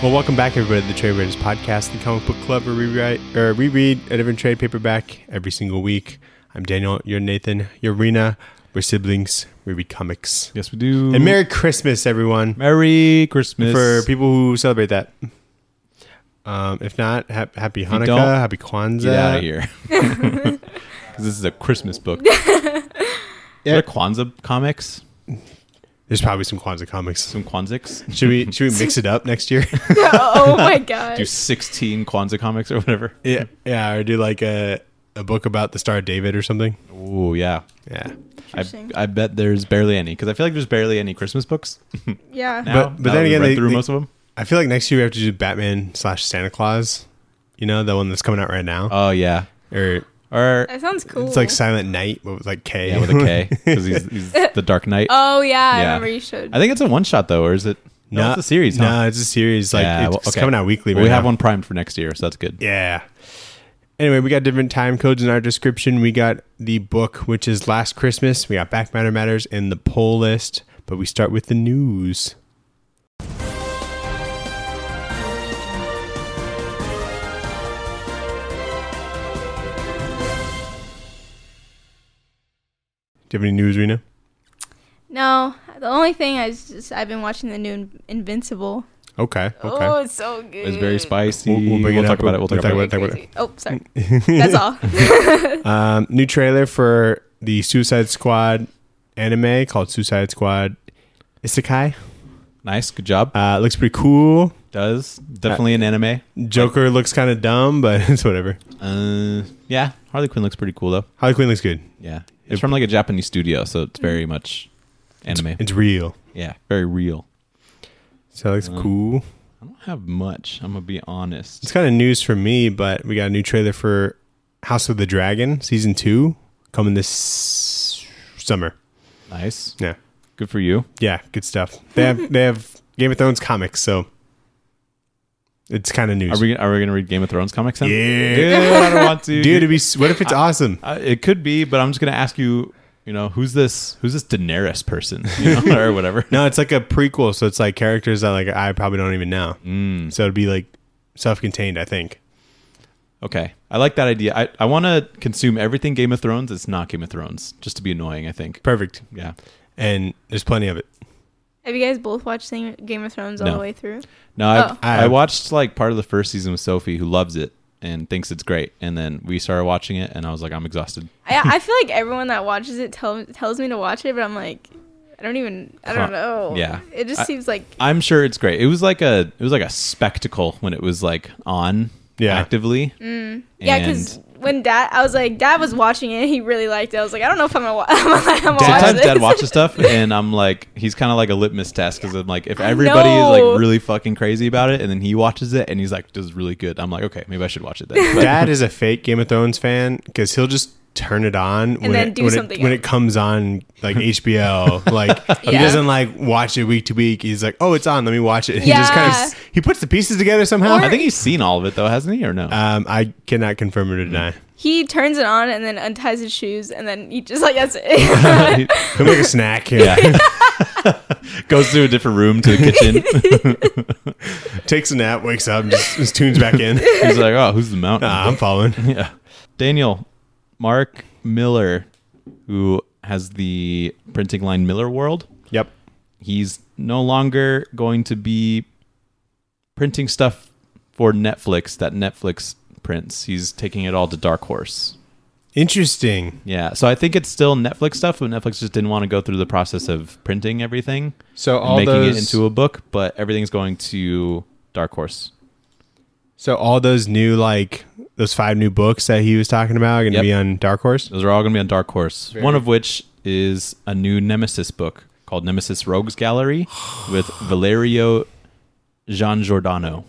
Well, welcome back, everybody, to the Trade Raiders podcast, the comic book club where we reread a different trade paperback every single week. I'm Daniel. You're Nathan. You're Rena. We're siblings. We read comics. Yes, we do. And Merry Christmas, everyone. Merry Christmas. For people who celebrate that. If not, happy Hanukkah, happy Kwanzaa. Get out of here. Because this is a Christmas book. Yeah. Are there Kwanzaa comics? There's probably some Kwanzaa comics. Some Kwanzaa? Should we mix it up next year? Oh my god. Do 16 Kwanzaa comics or whatever? Yeah, or do like a book about the Star of David or something. Oh, yeah. Yeah. I bet there's barely any, because I feel like there's barely any Christmas books. Yeah. Now, but then again, read through most of them. I feel like next year we have to do Batman/Santa Claus. You know, the one that's coming out right now. Oh, yeah. Or That sounds cool. it's like Silent Night, but with like K. Yeah, with a K, because he's the Dark Knight. Oh yeah, I Yeah. remember you should. I think it's a one-shot, though, or is it? No, it's a series, huh? No, it's a series. Like Yeah, it's okay. coming out weekly. Well, right we have now. one primed for next year, so that's good. Yeah. Anyway, we got different time codes in our description. We got the book, which is Last Christmas. We got Back Matter Matters and the poll list. But we start with the news. Do you have any news, Rena? No, the only thing I've been watching the new Invincible. Okay. Oh, it's so good. It's very spicy. We'll bring it talk up. about it. We'll talk about it. talk about it. Oh, sorry. That's all. New trailer for the Suicide Squad anime called Suicide Squad Isekai. Nice. Good job. Looks pretty cool. Does. Definitely an anime. Joker looks kind of dumb, but it's whatever. Yeah. Harley Quinn looks pretty cool, though. Harley Quinn looks good. Yeah. It's from like a Japanese studio, so it's very much anime. It's real. Yeah. Very real. So it looks cool. I don't have much. I'm going to be honest. It's kind of news for me, but we got a new trailer for House of the Dragon Season 2 coming this summer. Nice. Yeah. Good for you. Yeah, good stuff. They have Game of Thrones comics, so it's kind of news. Are we going to read Game of Thrones comics then? Yeah. Good. I don't want to. Dude, what if it's awesome? It could be, but I'm just going to ask you, who's this Daenerys person, or whatever. No, it's like a prequel, so it's like characters that like I probably don't even know. So it'd be like self-contained, I think. Okay. I like that idea. I want to consume everything Game of Thrones. It's not Game of Thrones, just to be annoying, I think. Perfect. Yeah. And there's plenty of it. Have you guys both watched Game of Thrones all No. the way through? No, I watched like part of the first season with Sophie, who loves it and thinks it's great. And then we started watching it, and I was like, I'm exhausted. I feel like everyone that watches it tells me to watch it, but I'm like, I don't know. Yeah. It just seems like I'm sure it's great. It was like a spectacle when it was like on actively. yeah, because when Dad was watching it, he really liked it. I was like, I don't know if I'm gonna watch this. Sometimes Dad watches stuff, and I'm like, he's kind of like a litmus test, because I'm like, if everybody is like really fucking crazy about it, and then he watches it, and he's like, this is really good. I'm like, okay, maybe I should watch it then. But Dad is a fake Game of Thrones fan because he'll just turn it on when it comes on like HBO. Like he doesn't like watch it week to week. He's like, oh, it's on, let me watch it. He just kind of he puts the pieces together somehow. I think he's seen all of it though, hasn't he, or no? I cannot confirm or deny. He turns it on and then unties his shoes, and then he just like, that's it. He'll make a snack. Yeah. Goes to a different room to the kitchen. Takes a nap, wakes up, and just tunes back in. He's like, oh, who's the mountain? I'm following. Yeah. Daniel, Mark Miller, who has the printing line Miller World. Yep. He's no longer going to be printing stuff for Netflix that Netflix prints. He's taking it all to Dark Horse. Interesting. Yeah. So I think it's still Netflix stuff, but Netflix just didn't want to go through the process of printing everything. So all making it into a book, but everything's going to Dark Horse. So all those new, like those 5 new books that he was talking about are going to be on Dark Horse? Those are all going to be on Dark Horse. One of which is a new Nemesis book called Nemesis Rogues Gallery with Valerio Giangiordano.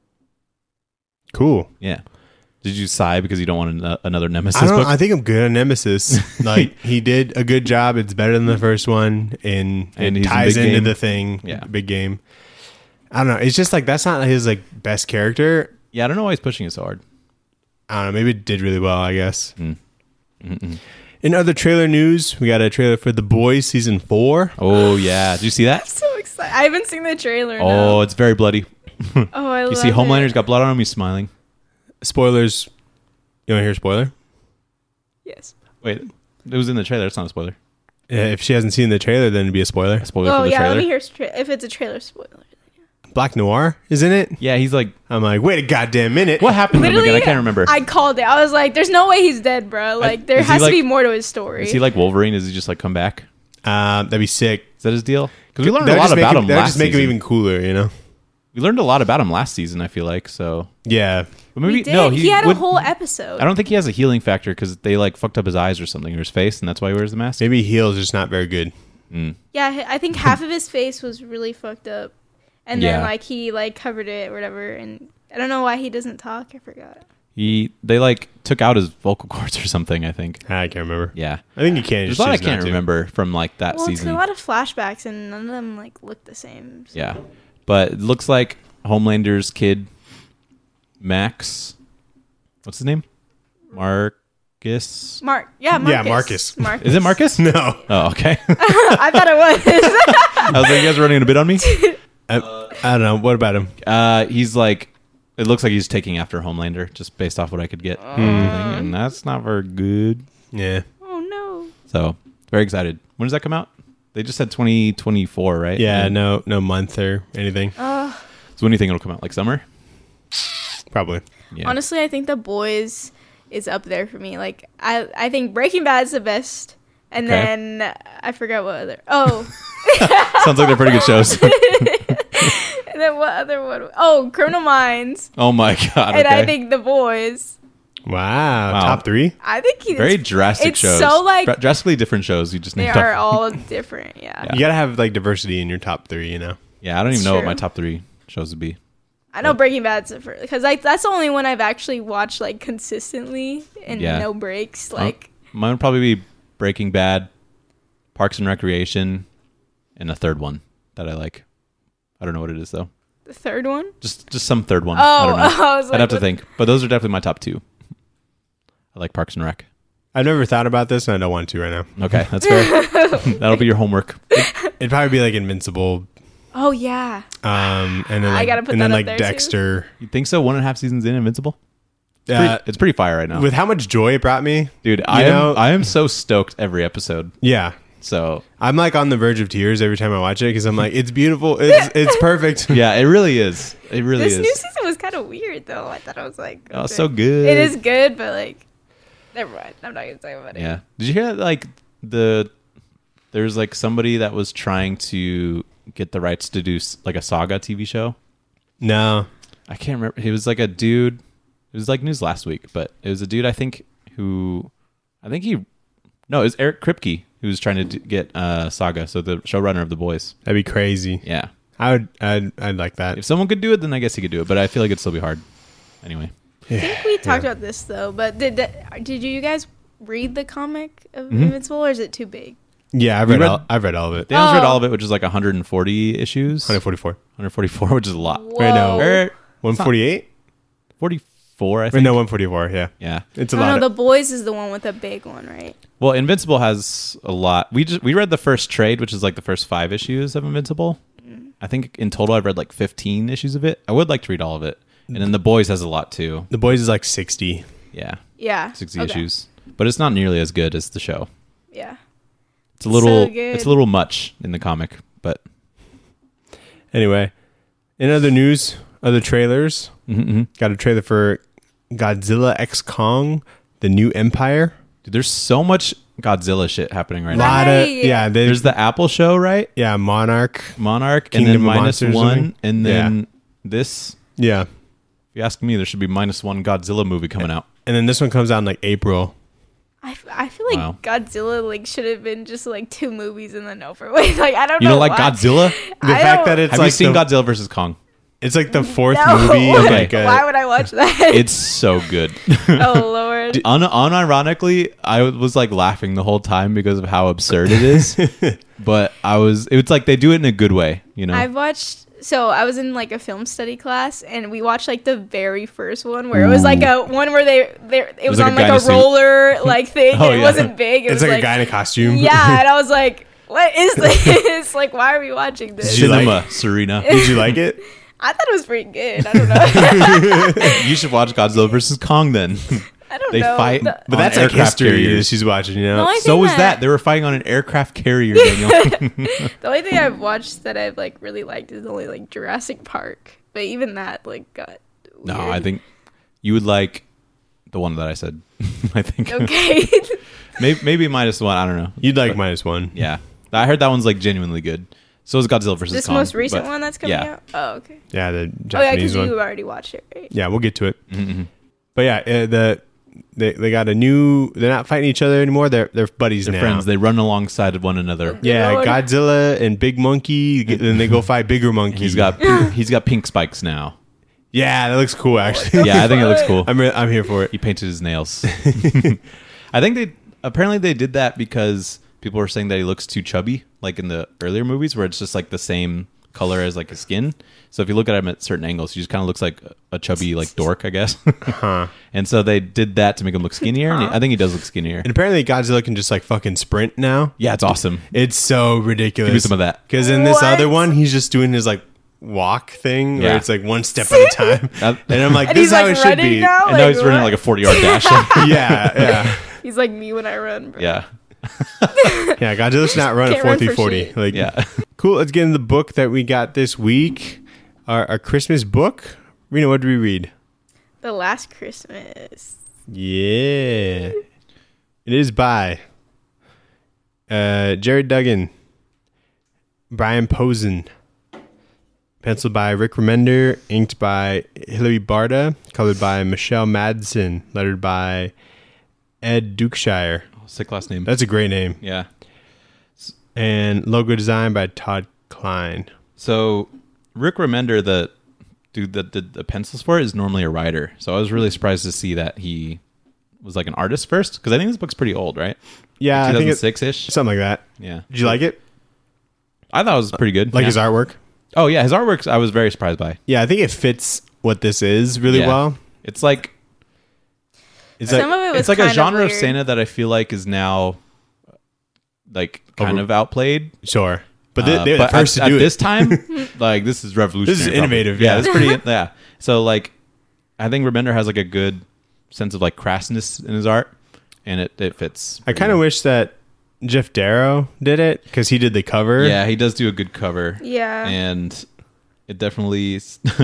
Cool. Yeah. Did you sigh because you don't want another Nemesis book? I think I'm good on Nemesis. Like he did a good job. It's better than the first one, and it ties into the thing. Yeah. Big game. I don't know. It's just like that's not his like best character. Yeah, I don't know why he's pushing it so hard. I don't know. Maybe it did really well, I guess. In other trailer news, we got a trailer for The Boys season 4. Oh yeah, did you see that? So excited! I haven't seen the trailer. Oh, it's very bloody. Oh, I love You see Homelander's got blood on him. He's smiling. Spoilers. You want to hear a spoiler? Yes. Wait, it was in the trailer. It's not a spoiler. If she hasn't seen the trailer, then it'd be a spoiler. A spoiler for the trailer. Let me hear if it's a trailer spoiler. Black Noir is in it. Yeah, he's like. I'm like, wait a goddamn minute. What happened to him again? I can't remember. I called it. I was like, "There's no way he's dead, bro. Like, there has to be more to his story." Is he like Wolverine? Does he just like come back? That'd be sick. Is that his deal? Because we learned a lot about him. That would just make season. him even cooler, you know. We learned a lot about him last season. I feel like so. Yeah. But maybe he had a whole episode. I don't think he has a healing factor because they like fucked up his eyes or something or his face, and that's why he wears the mask. Maybe heals just not very good. Yeah, I think half of his face was really fucked up, and then like he like covered it or whatever, and I don't know why he doesn't talk. I forgot. They like took out his vocal cords or something. I think. I can't remember. Yeah, I think you can. There's a lot I can't remember from like that season. It's a lot of flashbacks, and none of them like look the same. So. Yeah, but it looks like Homelander's kid, Max. What's his name? Marcus. Marcus. Yeah, Marcus. Is it Marcus? No. Oh, okay. I thought it was. I was like, you guys are running a bit on me? I don't know. What about him? He's like, it looks like he's taking after Homelander, just based off what I could get. And that's not very good. Yeah. Oh, no. So, very excited. When does that come out? They just said 2024, right? Yeah, no month or anything. So when do you think it'll come out? Like summer? Probably. Yeah. Honestly, I think The Boys is up there for me. Like, I think Breaking Bad's the best. And then I forgot what other. Oh. Sounds like they're pretty good shows. And then what other one? Oh, Criminal Minds. Oh my God. And I think The Boys. Wow. Top 3? I think he's very drastic shows. So like drastically different shows. You just they are all different. Yeah. You gotta have like diversity in your top 3. You know. Yeah, I don't even know what my top 3 shows would be. I know Breaking Bad's the first because like that's the only one I've actually watched like consistently and no breaks. Like mine would probably be Breaking Bad, Parks and Recreation, and a third one that I like. I don't know what it is though. The third one? Just some third one. Oh, I don't know. I was like, I'd have to think, but those are definitely my top 2. I like Parks and Rec. I've never thought about this, and I don't want to right now. Okay, that's fair. That'll be your homework. It'd probably be like Invincible. Oh yeah. And then like, I gotta put that up there Dexter. Too. You think so? 1.5 seasons in Invincible. It's pretty fire right now. With how much joy it brought me, dude. I am so stoked every episode. Yeah. So I'm like on the verge of tears every time I watch it because I'm like, it's beautiful. It's perfect. Yeah, it really is. It really is. This new season was kind of weird though. I thought I was like, oh, so good. It is good, but like, never mind. I'm not gonna talk about it. Yeah. Did you hear like there's like somebody that was trying to get the rights to do like a Saga TV show? No, I can't remember. He was like a dude. It was like news last week, but it was a dude it was Eric Kripke who was trying to get Saga, so the showrunner of The Boys. That'd be crazy. Yeah, I'd like that. If someone could do it, then I guess he could do it. But I feel like it'd still be hard. Anyway, I think we talked about this though. But did you guys read the comic of Invincible, or is it too big? Yeah, I've read all of it. Daniel's read all of it, which is like 140 issues. 144, which is a lot. Whoa. Right now, 148, 44. I think. No, 144. Yeah, yeah. It's a lot. No, The Boys is the one with the big one, right? Well, Invincible has a lot. We read the first trade, which is like the first 5 issues of Invincible. I think in total I've read like 15 issues of it. I would like to read all of it. And then The Boys has a lot too. The Boys is like 60. Yeah. Yeah. 60 issues. But it's not nearly as good as the show. Yeah. It's a little much in the comic, but anyway, in other news, other trailers, got a trailer for Godzilla X Kong, The New Empire. Dude, there's so much Godzilla shit happening right now. There's the Apple show, right? Yeah, Monarch, and then -1, and then this. Yeah. If you ask me, there should be -1 Godzilla movie coming out. And then this one comes out in like April. I feel like Godzilla like should have been just like 2 movies and then over with. Like I don't know. You don't like Godzilla? The fact that it's have like you seen Godzilla vs. Kong? It's like the 4th movie. Okay. Why would I watch that? It's so good. Oh Lord. Unironically, I was like laughing the whole time because of how absurd it is. But it's like they do it in a good way, you know. I was in like a film study class and we watched like the very first one where it was like a one where it was on like a roller like thing. It wasn't big. It's like a guy in a costume. Yeah, and I was like, what is this? Like, why are we watching this? Cinema, Serena. Did you like it? I thought it was pretty good. I don't know. You should watch Godzilla vs. Kong then. I don't know. They fight, but that's like history that she's watching, you know? So was that. They were fighting on an aircraft carrier, Daniel. The only thing I've watched that I've like really liked is only like Jurassic Park. But even that like got weird. No, I think you would like the one that I said. I think. Okay. maybe -1. I don't know. You'd like -1. Yeah. I heard that one's like genuinely good. So is Godzilla vs. Kong. This most recent one that's coming out? Oh, okay. Yeah, the Japanese one. Oh, yeah, because you already watched it, right? Yeah, we'll get to it. Mm-hmm. But yeah, they got a new. They're not fighting each other anymore. They're buddies now. They're friends. They run alongside of one another. Yeah, Godzilla and Big Monkey. Then they go fight Bigger Monkey. He's got pink spikes now. Yeah, that looks cool. Actually, yeah, I think it looks cool. I'm here for it. He painted his nails. I think they did that because people were saying that he looks too chubby, like in the earlier movies, where it's just like the same color as like his skin. So if you look at him at certain angles, he just kind of looks like a chubby like dork, I guess. And so they did that to make him look skinnier. And I think he does look skinnier. And apparently Godzilla can just like fucking sprint now. Yeah, it's awesome. It's so ridiculous. Give me some of that. Because in this other one, he's just doing his like walk thing where it's like one step at a time. And I'm like, this is how it should be. Now, and now he's running like a 40-yard dash. Yeah. He's like me when I run, bro. Yeah. Yeah, Godzilla's not running a 4-3-40. Like, yeah. Cool. Let's get into the book that we got this week. Our Christmas book. Rena, what did we read? The Last Christmas. Yeah. It is by Jared Duggan, Brian Posen, penciled by Rick Remender, inked by Hilary Barta, colored by Michelle Madsen, lettered by Ed Dukeshire. Sick last name. That's a great name. Yeah. And logo design by Todd Klein. So Rick Remender, the dude that did the pencils for it, is normally a writer. So I was really surprised to see that he was like an artist first, because I think this book's pretty old, right? Yeah, 2006-ish. Something like that. Yeah. Did you like it? I thought it was pretty good. Like his artwork? Oh, yeah. His artwork, I was very surprised by. Yeah, I think it fits what this is really well. It's like... Some of it was it's like a genre weird. of Santa that I feel like is now like kind of outplayed. Sure. But they're the first to do it. At this time, like this is revolutionary. This is innovative. Yeah, it's pretty. Yeah. So like, I think Remender has like a good sense of like crassness in his art, and it fits. I kind of wish that Jeff Darrow did it because he did the cover. Yeah, he does do a good cover. Yeah. And it definitely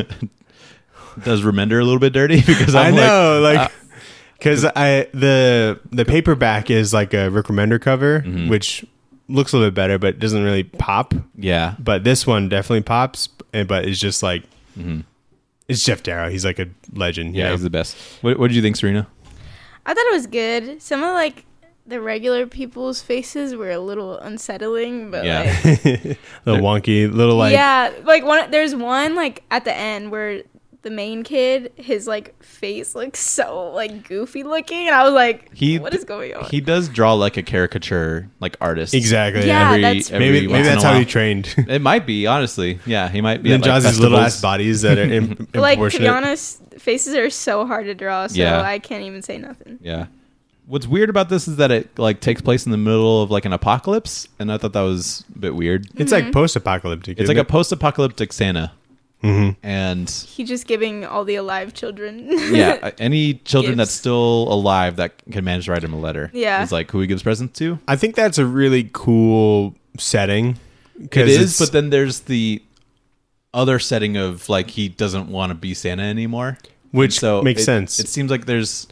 does Remender a little bit dirty because I know like. Because the paperback is like a Rick Remender cover, which looks a little bit better, but doesn't really pop. Yeah. But this one definitely pops, but it's just like, it's Jeff Darrow. He's like a legend. Yeah, he's the best. What did you think, Serena? I thought it was good. Some of like the regular people's faces were a little unsettling, but like a little wonky, little like there's one like at the end where the main kid, his like face looks so like goofy looking, and I was like, what is going on? He does draw like a caricature like artist. Exactly. Yeah, maybe that's how he trained. It might be, honestly. Yeah, he might be. Then draws these little ass bodies that are like, to be honest, faces are so hard to draw, so I can't even say nothing. Yeah. What's weird about this is that it like takes place in the middle of like an apocalypse, and I thought that was a bit weird. It's like post-apocalyptic. It's like a post-apocalyptic Santa. Mm-hmm. And he's just giving all the alive children any children that's still alive that can manage to write him a letter is like who he gives presents to. I think that's a really cool setting. It is, but then there's the other setting of like he doesn't want to be Santa anymore, which makes sense. It seems like there's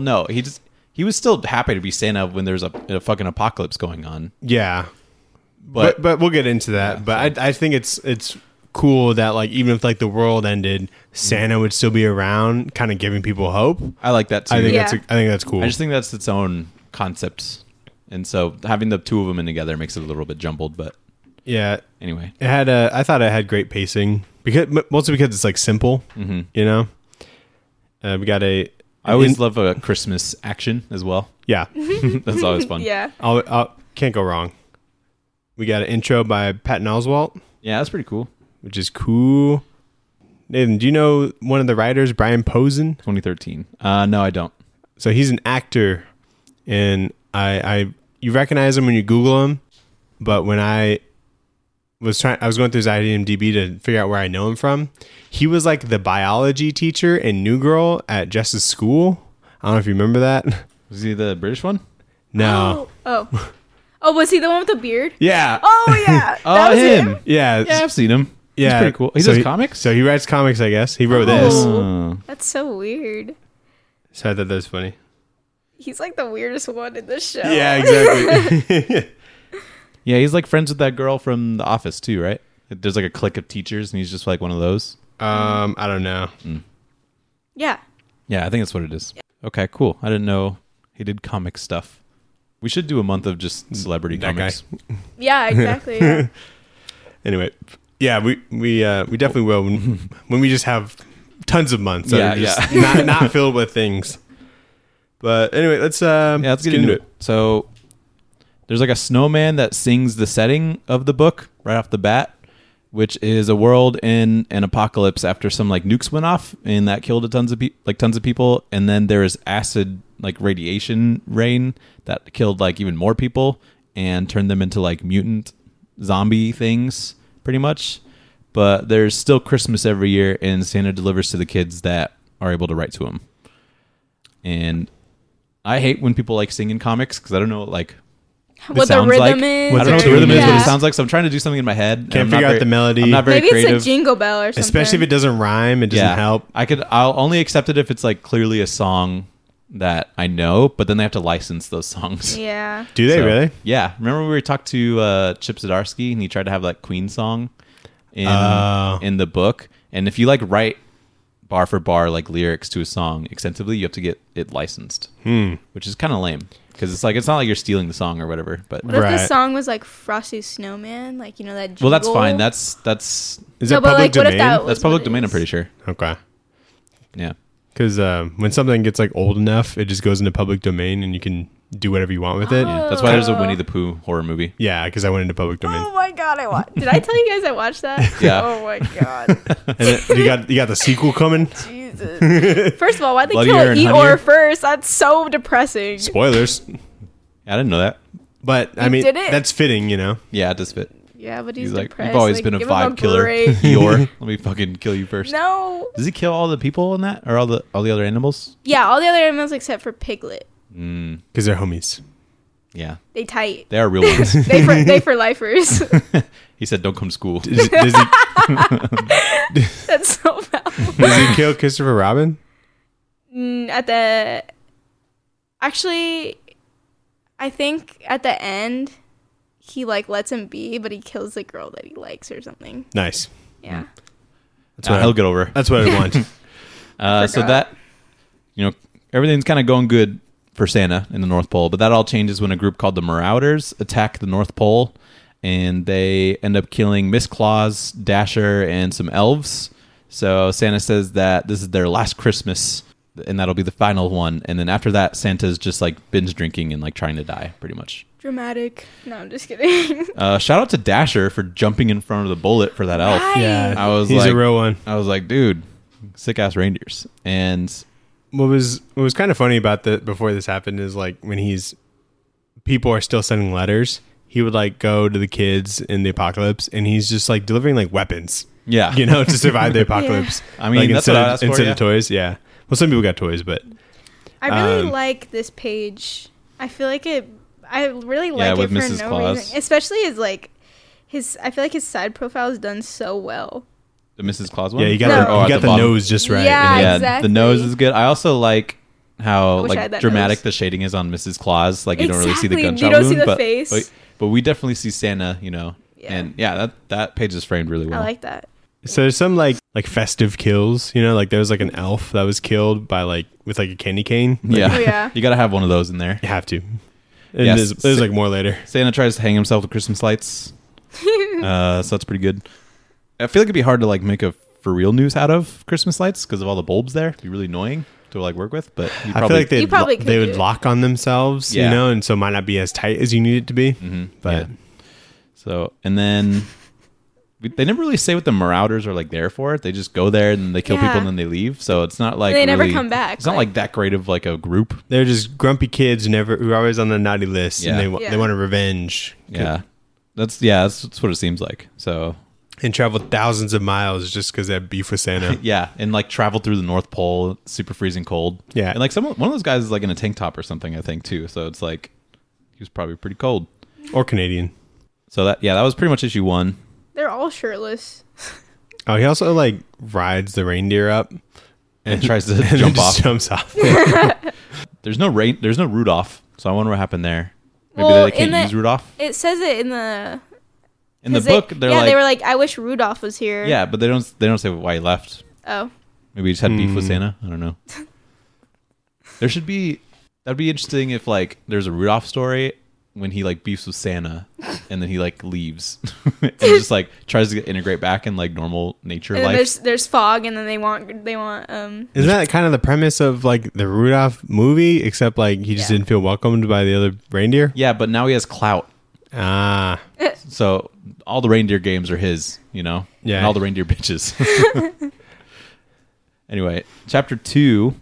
he was still happy to be Santa when there's a fucking apocalypse going on. Yeah, but we'll get into that. Yeah, but I think it's cool that like even if like the world ended, Santa would still be around, kind of giving people hope. I like that too. I think that's cool. I just think that's its own concept, and so having the two of them in together makes it a little bit jumbled. But yeah, anyway, it had I thought it had great pacing mostly because it's like simple. You know, we got I always love a Christmas action as well. Yeah, that's always fun. Yeah, I'll can't go wrong. We got an intro by Patton Oswalt. Yeah, that's pretty cool. Which is cool. Nathan, do you know one of the writers, Brian Posen? 2013. No, I don't. So he's an actor, and you recognize him when you Google him, but when I was going through his IMDb to figure out where I know him from. He was like the biology teacher in New Girl at Jess's school. I don't know if you remember that. Was he the British one? No. Oh, was he the one with the beard? Yeah. Oh, yeah. That was him. Yeah. Yeah, I've seen him. Yeah. He's pretty cool. He does comics? So he writes comics, I guess. He wrote this. That's so weird. So I thought that was funny. He's like the weirdest one in the show. Yeah, exactly. Yeah, he's like friends with that girl from The Office too, right? There's like a clique of teachers, and he's just like one of those. I don't know. Yeah. Yeah, I think that's what it is. Okay, cool. I didn't know he did comic stuff. We should do a month of just celebrity comics. Yeah, exactly. Yeah. Anyway, yeah, we definitely will when we just have tons of months that are just not filled with things. But anyway, let's get into it. So there's like a snowman that sings the setting of the book right off the bat, which is a world in an apocalypse after some like nukes went off and that killed tons of people, and then there is acid like radiation rain that killed like even more people and turned them into like mutant zombie things pretty much. But there's still Christmas every year, and Santa delivers to the kids that are able to write to him. And I hate when people like sing in comics because I don't know what the rhythm is. I don't know what the rhythm is, what it sounds like. So I'm trying to do something in my head. Can't figure out the melody. I'm not very creative. Maybe it's a jingle bell or something. Especially if it doesn't rhyme, it doesn't help. I'll only accept it if it's like clearly a song that I know, but then they have to license those songs. Yeah. Do they really? Yeah. Remember we talked to Chip Zdarsky and he tried to have that Queen song in the book, and if you like write bar for bar like lyrics to a song extensively, you have to get it licensed, which is kind of lame because it's not like you're stealing the song or whatever. But what if the song was like Frosty Snowman, like that jingle? Well, that's fine. That's is that public domain? That's public domain. I'm pretty sure. Okay. Yeah. Because when something gets like old enough, it just goes into public domain and you can do whatever you want with it. Yeah. That's why there's a Winnie the Pooh horror movie. Yeah, because I went into public domain. Oh my god, did I tell you guys I watched that? Yeah. Oh my god. And you got the sequel coming. Jesus. First of all, why'd they Bloodier kill and Eeyore Honeyer? first? That's so depressing. Spoilers. I didn't know that. But I mean, that's fitting, you know. Yeah, it does fit. Yeah, but he's like, depressed. you've always been a vibe killer, Eeyore. Let me fucking kill you first. No. Does he kill all the people in that, or all the other animals? Yeah, all the other animals except for Piglet. Because they're homies. Yeah, they tight. They are real ones. they for lifers. He said, "Don't come to school." Does he, that's so bad. Does he kill Christopher Robin? Actually, I think at the end he like lets him be, but he kills the girl that he likes or something. Nice. Yeah. That's what he'll get over. That's what I want. So that everything's kind of going good for Santa in the North Pole, but that all changes when a group called the Marauders attack the North Pole, and they end up killing Miss Claus, Dasher, and some elves. So Santa says that this is their last Christmas, and that'll be the final one. And then after that, Santa's just like binge drinking and like trying to die, pretty much. Dramatic. No, I'm just kidding. Shout out to Dasher for jumping in front of the bullet for that elf. Right. Yeah, he's a real one. I was like, dude, sick ass reindeers. And what was kind of funny about before this happened is like when people are still sending letters, he would like go to the kids in the apocalypse and he's just like delivering like weapons. Yeah. To survive the apocalypse. Yeah. I mean, like, that's what I asked for, instead of toys. Yeah. Well, some people got toys, but I really like this page. I feel like I really like it for Mrs. no Claus. reason. Especially I feel like his side profile is done so well. The Mrs. Claus one? Yeah, you got the nose just right. Yeah, exactly. The nose is good. I also like how like dramatic the shading is on Mrs. Claus. Like you don't really see the gunshot wound. You don't see the face. But we definitely see Santa, Yeah. And that page is framed really well. I like that. So there's some like festive kills, like there was like an elf that was killed by with a candy cane. Yeah. You got to have one of those in there. You have to. And there's like more later. Santa tries to hang himself with Christmas lights. So that's pretty good. I feel like it'd be hard to like make a for real news out of Christmas lights because of all the bulbs there. It'd be really annoying to like work with, but I feel like they would lock on themselves, and so it might not be as tight as you need it to be. Mm-hmm. But so, and then they never really say what the Marauders are like there for. They just go there and they kill people and then they leave. So it's not like they never come back. It's not like that great of like a group. They're just grumpy kids who are always on the naughty list, and they want a revenge. Yeah. That's what it seems like. So, and traveled thousands of miles just because they had beef with Santa. Yeah, and like traveled through the North Pole, super freezing cold. Yeah, and like one of those guys is like in a tank top or something, I think too. So it's like he was probably pretty cold. Or Canadian. So that was pretty much issue 1. They're all shirtless. Oh, he also like rides the reindeer up and tries to jump off. Jumps off. There's no Rudolph, so I wonder what happened there. Maybe they can't use Rudolph. It says it in the book. They were like, I wish Rudolph was here. Yeah, but they don't say why he left. Oh, maybe he just had beef with Santa. I don't know. That'd be interesting if like there's a Rudolph story when he like beefs with Santa and then he like leaves and just like tries to integrate back in like normal nature life. There's fog and then they want Isn't that kind of the premise of like the Rudolph movie, except like he just didn't feel welcomed by the other reindeer? Yeah, but now he has clout. Ah. So all the reindeer games are his, Yeah. And all the reindeer bitches. Anyway, chapter 2.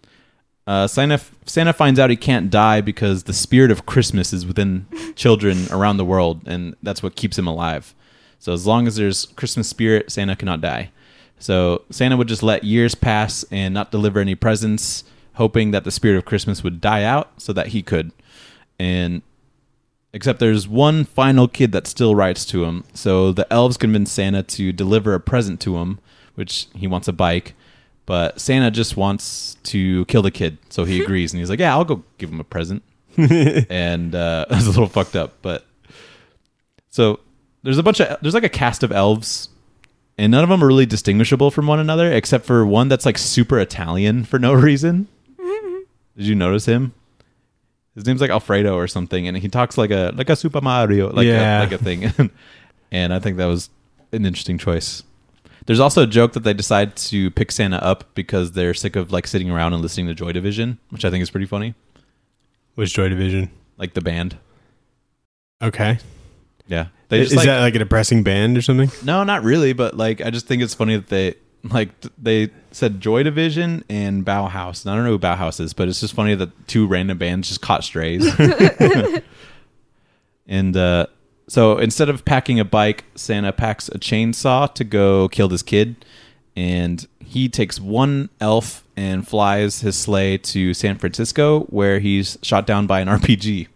Santa finds out he can't die because the spirit of Christmas is within children around the world, and that's what keeps him alive. So as long as there's Christmas spirit, Santa cannot die. So Santa would just let years pass and not deliver any presents, hoping that the spirit of Christmas would die out so that he could. And except there's one final kid that still writes to him. So the elves convince Santa to deliver a present to him, which he wants a bike. But Santa just wants to kill the kid, so he agrees, and he's like, "Yeah, I'll go give him a present." And it's a little fucked up, but so there's like a cast of elves, and none of them are really distinguishable from one another, except for one that's like super Italian for no reason. Did you notice him? His name's like Alfredo or something, and he talks like a Super Mario, like a thing. And I think that was an interesting choice. There's also a joke that they decide to pick Santa up because they're sick of like sitting around and listening to Joy Division, which I think is pretty funny. Which Joy Division? Like the band. Okay. Yeah. Is that like a depressing band or something? No, not really, but like I just think it's funny that they said Joy Division and Bauhaus. And I don't know who Bauhaus is, but it's just funny that 2 random bands just caught strays. And so instead of packing a bike, Santa packs a chainsaw to go kill this kid. And he takes one elf and flies his sleigh to San Francisco, where he's shot down by an RPG.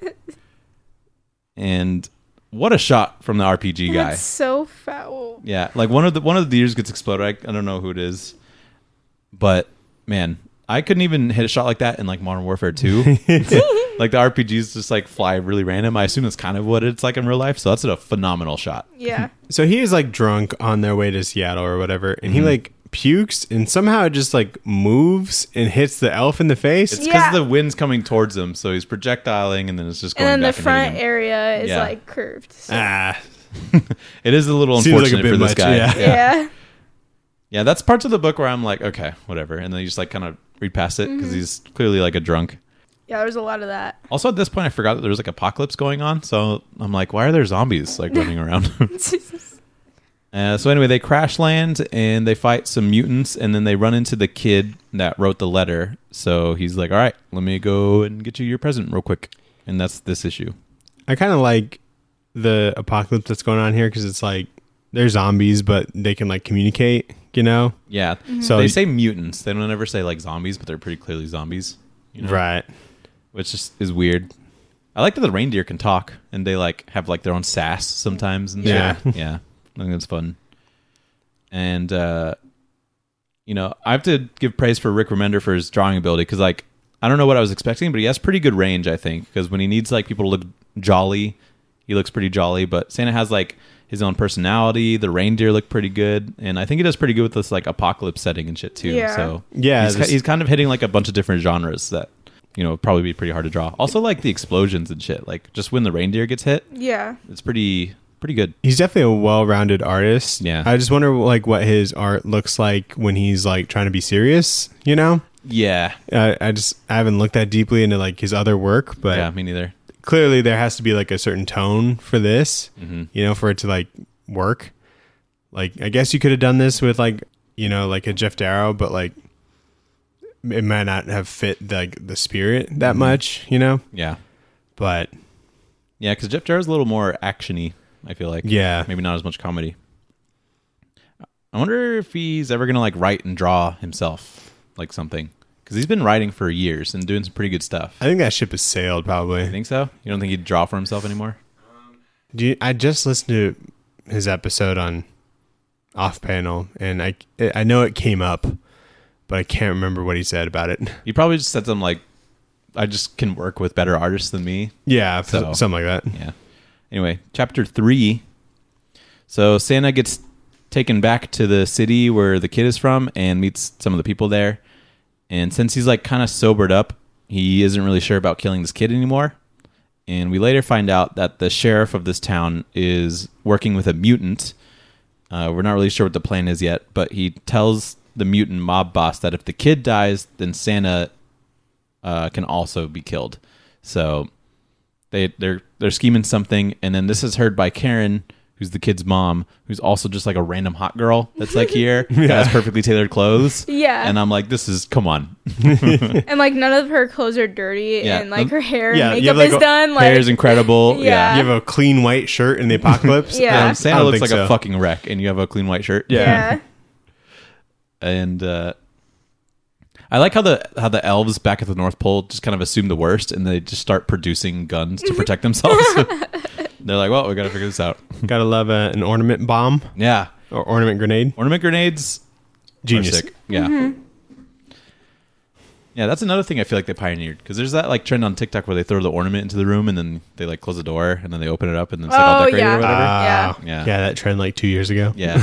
And what a shot from the RPG guy. That's so foul. Yeah, like one of the deers gets exploded. I don't know who it is. But man, I couldn't even hit a shot like that in like Modern Warfare 2. Like the RPGs just like fly really random. I assume that's kind of what it's like in real life. So that's a phenomenal shot. Yeah. So he is like drunk on their way to Seattle or whatever, and he like pukes and somehow it just like moves and hits the elf in the face. It's because the wind's coming towards him, so he's projectiling, and then it's just going. And then back the front area is like curved. So. It is a little unfortunate like for this guy. Yeah, that's parts of the book where I'm like, okay, whatever, and then you just like kind of read past it because he's clearly like a drunk. Yeah, there's a lot of that. Also, at this point, I forgot that there was like apocalypse going on, so I'm like, why are there zombies like running around? So anyway, they crash land and they fight some mutants, and then they run into the kid that wrote the letter. So he's like, all right, let me go and get you your present real quick. And that's this issue. I kind of like the apocalypse that's going on here because it's like they're zombies, but they can like communicate, Yeah. So they say mutants. They don't ever say like zombies, but they're pretty clearly zombies. Right. Which is weird. I like that the reindeer can talk and they like have like their own sass sometimes. And yeah. Yeah. I think that's fun. And, I have to give praise for Rick Remender for his drawing ability because, like, I don't know what I was expecting, but he has pretty good range, I think, because when he needs, like, people to look jolly, he looks pretty jolly. But Santa has, like, his own personality. The reindeer look pretty good. And I think he does pretty good with this, like, apocalypse setting and shit, too. Yeah. So, yeah, he's kind of hitting, like, a bunch of different genres that, probably be pretty hard to draw. Also, like, the explosions and shit. Like, just when the reindeer gets hit. Yeah. It's pretty good. He's definitely a well-rounded artist. Yeah. I just wonder like what his art looks like when he's like trying to be serious, Yeah. I haven't looked that deeply into like his other work, but yeah, me neither. Clearly there has to be like a certain tone for this, for it to like work. Like I guess you could have done this with like, like a Jeff Darrow, but like it might not have fit like the spirit that much, Yeah. But Yeah, because Jeff Jarrett's a little more action-y, I feel like. Yeah. Maybe not as much comedy. I wonder if he's ever going to like write and draw himself, like something. Because he's been writing for years and doing some pretty good stuff. I think that ship has sailed, probably. You think so? You don't think he'd draw for himself anymore? I just listened to his episode on Off Panel, and I know it came up, but I can't remember what he said about it. He probably just said something like, I just can work with better artists than me. Yeah, so, something like that. Yeah. Anyway, chapter 3. So Santa gets taken back to the city where the kid is from and meets some of the people there. And since he's like kind of sobered up, he isn't really sure about killing this kid anymore. And we later find out that the sheriff of this town is working with a mutant. We're not really sure what the plan is yet, but he tells the mutant mob boss that if the kid dies, then Santa can also be killed. So they're scheming something, and then this is heard by Karen, who's the kid's mom, who's also just like a random hot girl that's like here, that has perfectly tailored clothes. Yeah. And I'm like, come on. And like none of her clothes are dirty, and like her hair and makeup like is done. Like hair is incredible. Yeah. You have a clean white shirt in the apocalypse. Yeah. Santa looks like a fucking wreck, and you have a clean white shirt. Yeah. And I like how the elves back at the North Pole just kind of assume the worst, and they just start producing guns to protect themselves. They're like, well, we got to figure this out. Gotta love an ornament bomb. Yeah. Or ornament grenade. Ornament grenades. Genius. Sick. Yeah. Mm-hmm. Yeah, that's another thing I feel like they pioneered. Because there's that like trend on TikTok where they throw the ornament into the room and then they like close the door and then they open it up and then it's like all decorated or whatever. Yeah, that trend like 2 years ago. Yeah.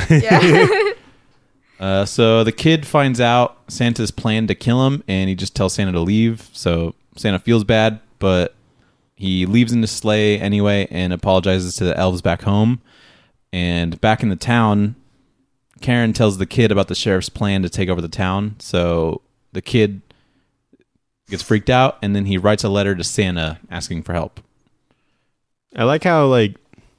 So the kid finds out Santa's planned to kill him and he just tells Santa to leave. So Santa feels bad, but he leaves in his sleigh anyway and apologizes to the elves back home. And back in the town, Karen tells the kid about the sheriff's plan to take over the town. So the kid gets freaked out, and then he writes a letter to Santa asking for help. I like how, like,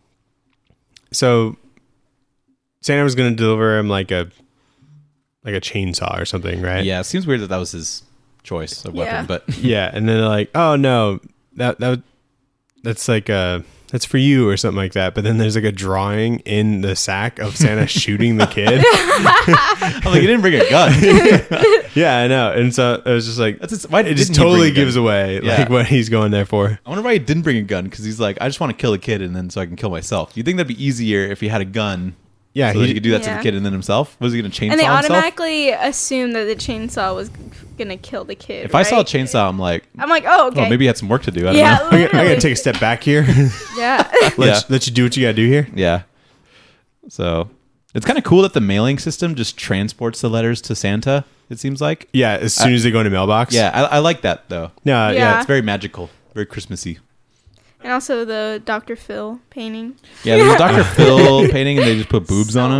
so Santa was going to deliver him like a chainsaw or something, right? Yeah, it seems weird that was his choice of weapon, but yeah, and then they're like, oh no, that's like that's for you or something like that. But then there's like a drawing in the sack of Santa shooting the kid. I'm like, he didn't bring a gun. Yeah, I know. And so it was just like, why it just totally gives away like what he's going there for. I wonder why he didn't bring a gun, because he's like, I just want to kill a kid and then so I can kill myself. You think that'd be easier if he had a gun? Yeah, so he could do that to the kid and then himself? Was he going to chainsaw himself? And they automatically assume that the chainsaw was going to kill the kid. If I saw a chainsaw, I'm like, oh, okay. Well, maybe he had some work to do. I don't know. I'm going to take a step back here. Yeah. Let you do what you got to do here. Yeah. So it's kind of cool that the mailing system just transports the letters to Santa, it seems like. Yeah, as soon as they go in a mailbox. Yeah, I like that, though. Yeah, it's very magical, very Christmassy. And also the Dr. Phil painting. Yeah, there's a Dr. Phil painting and they just put boobs on him.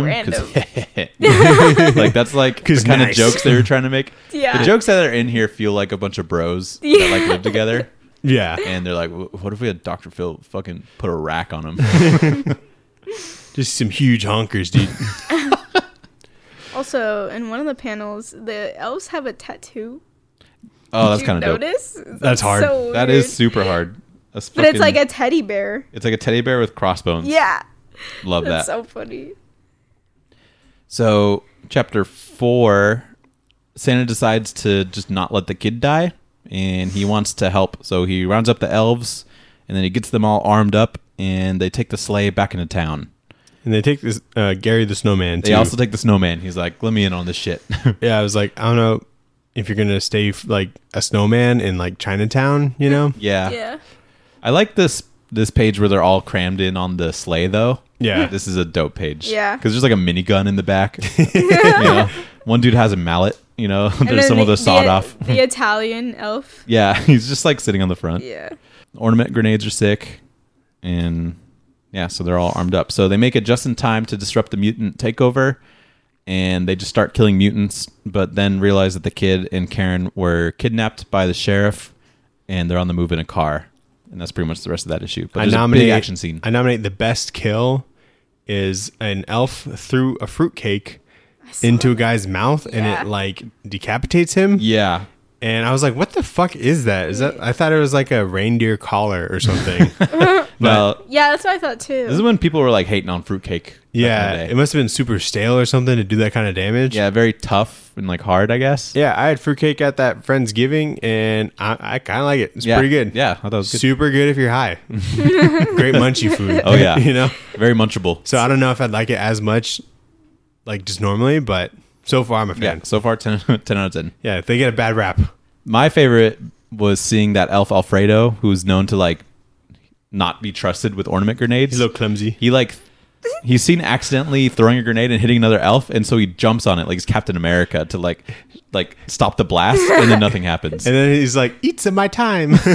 Like, that's like the kind of jokes they were trying to make. Yeah. The jokes that are in here feel like a bunch of bros that like live together. Yeah. And they're like, what if we had Dr. Phil fucking put a rack on him? Just some huge honkers, dude. Also, in one of the panels, the elves have a tattoo. Oh, that's kind of dope. Notice? That's hard. So that is super hard. But it's like a teddy bear. It's like a teddy bear with crossbones. Yeah. Love that. That's so funny. So, chapter 4, Santa decides to just not let the kid die, and he wants to help. So he rounds up the elves, and then he gets them all armed up, and they take the sleigh back into town. And they take this Gary the Snowman, too. They also take the snowman. He's like, let me in on this shit. Yeah, I was like, I don't know if you're going to stay like a snowman in like Chinatown, you know? Yeah. I like this page where they're all crammed in on the sleigh, though. Yeah. This is a dope page. Yeah. Because there's like a minigun in the back. You know? One dude has a mallet, you know? There's some of the sawed off. The Italian elf. Yeah, he's just like sitting on the front. Yeah. Ornament grenades are sick. And yeah, so they're all armed up. So they make it just in time to disrupt the mutant takeover. And they just start killing mutants, but then realize that the kid and Karen were kidnapped by the sheriff. And they're on the move in a car. And that's pretty much the rest of that issue. But there's a big action scene. I nominate the best kill is an elf threw a fruitcake into a guy's mouth and it like decapitates him. Yeah. And I was like, what the fuck is that? I thought it was like a reindeer collar or something. Well, yeah, that's what I thought too. This is when people were like hating on fruitcake. Yeah, it must have been super stale or something to do that kind of damage. Yeah, very tough and like hard, I guess. Yeah, I had fruitcake at that Friendsgiving, and I kind of like it. It's pretty good. Yeah, I thought it was good. Super good if you're high. Great munchy food. Oh yeah, very munchable. So I don't know if I'd like it as much, like just normally, but so far I'm a fan. Yeah, so far 10 out of 10. Yeah, they get a bad rap. My favorite was seeing that elf Alfredo, who's known to like not be trusted with ornament grenades. He's a little clumsy. He's seen accidentally throwing a grenade and hitting another elf, and so he jumps on it like he's Captain America to like stop the blast, and then nothing happens. And then he's like, "It's my time." He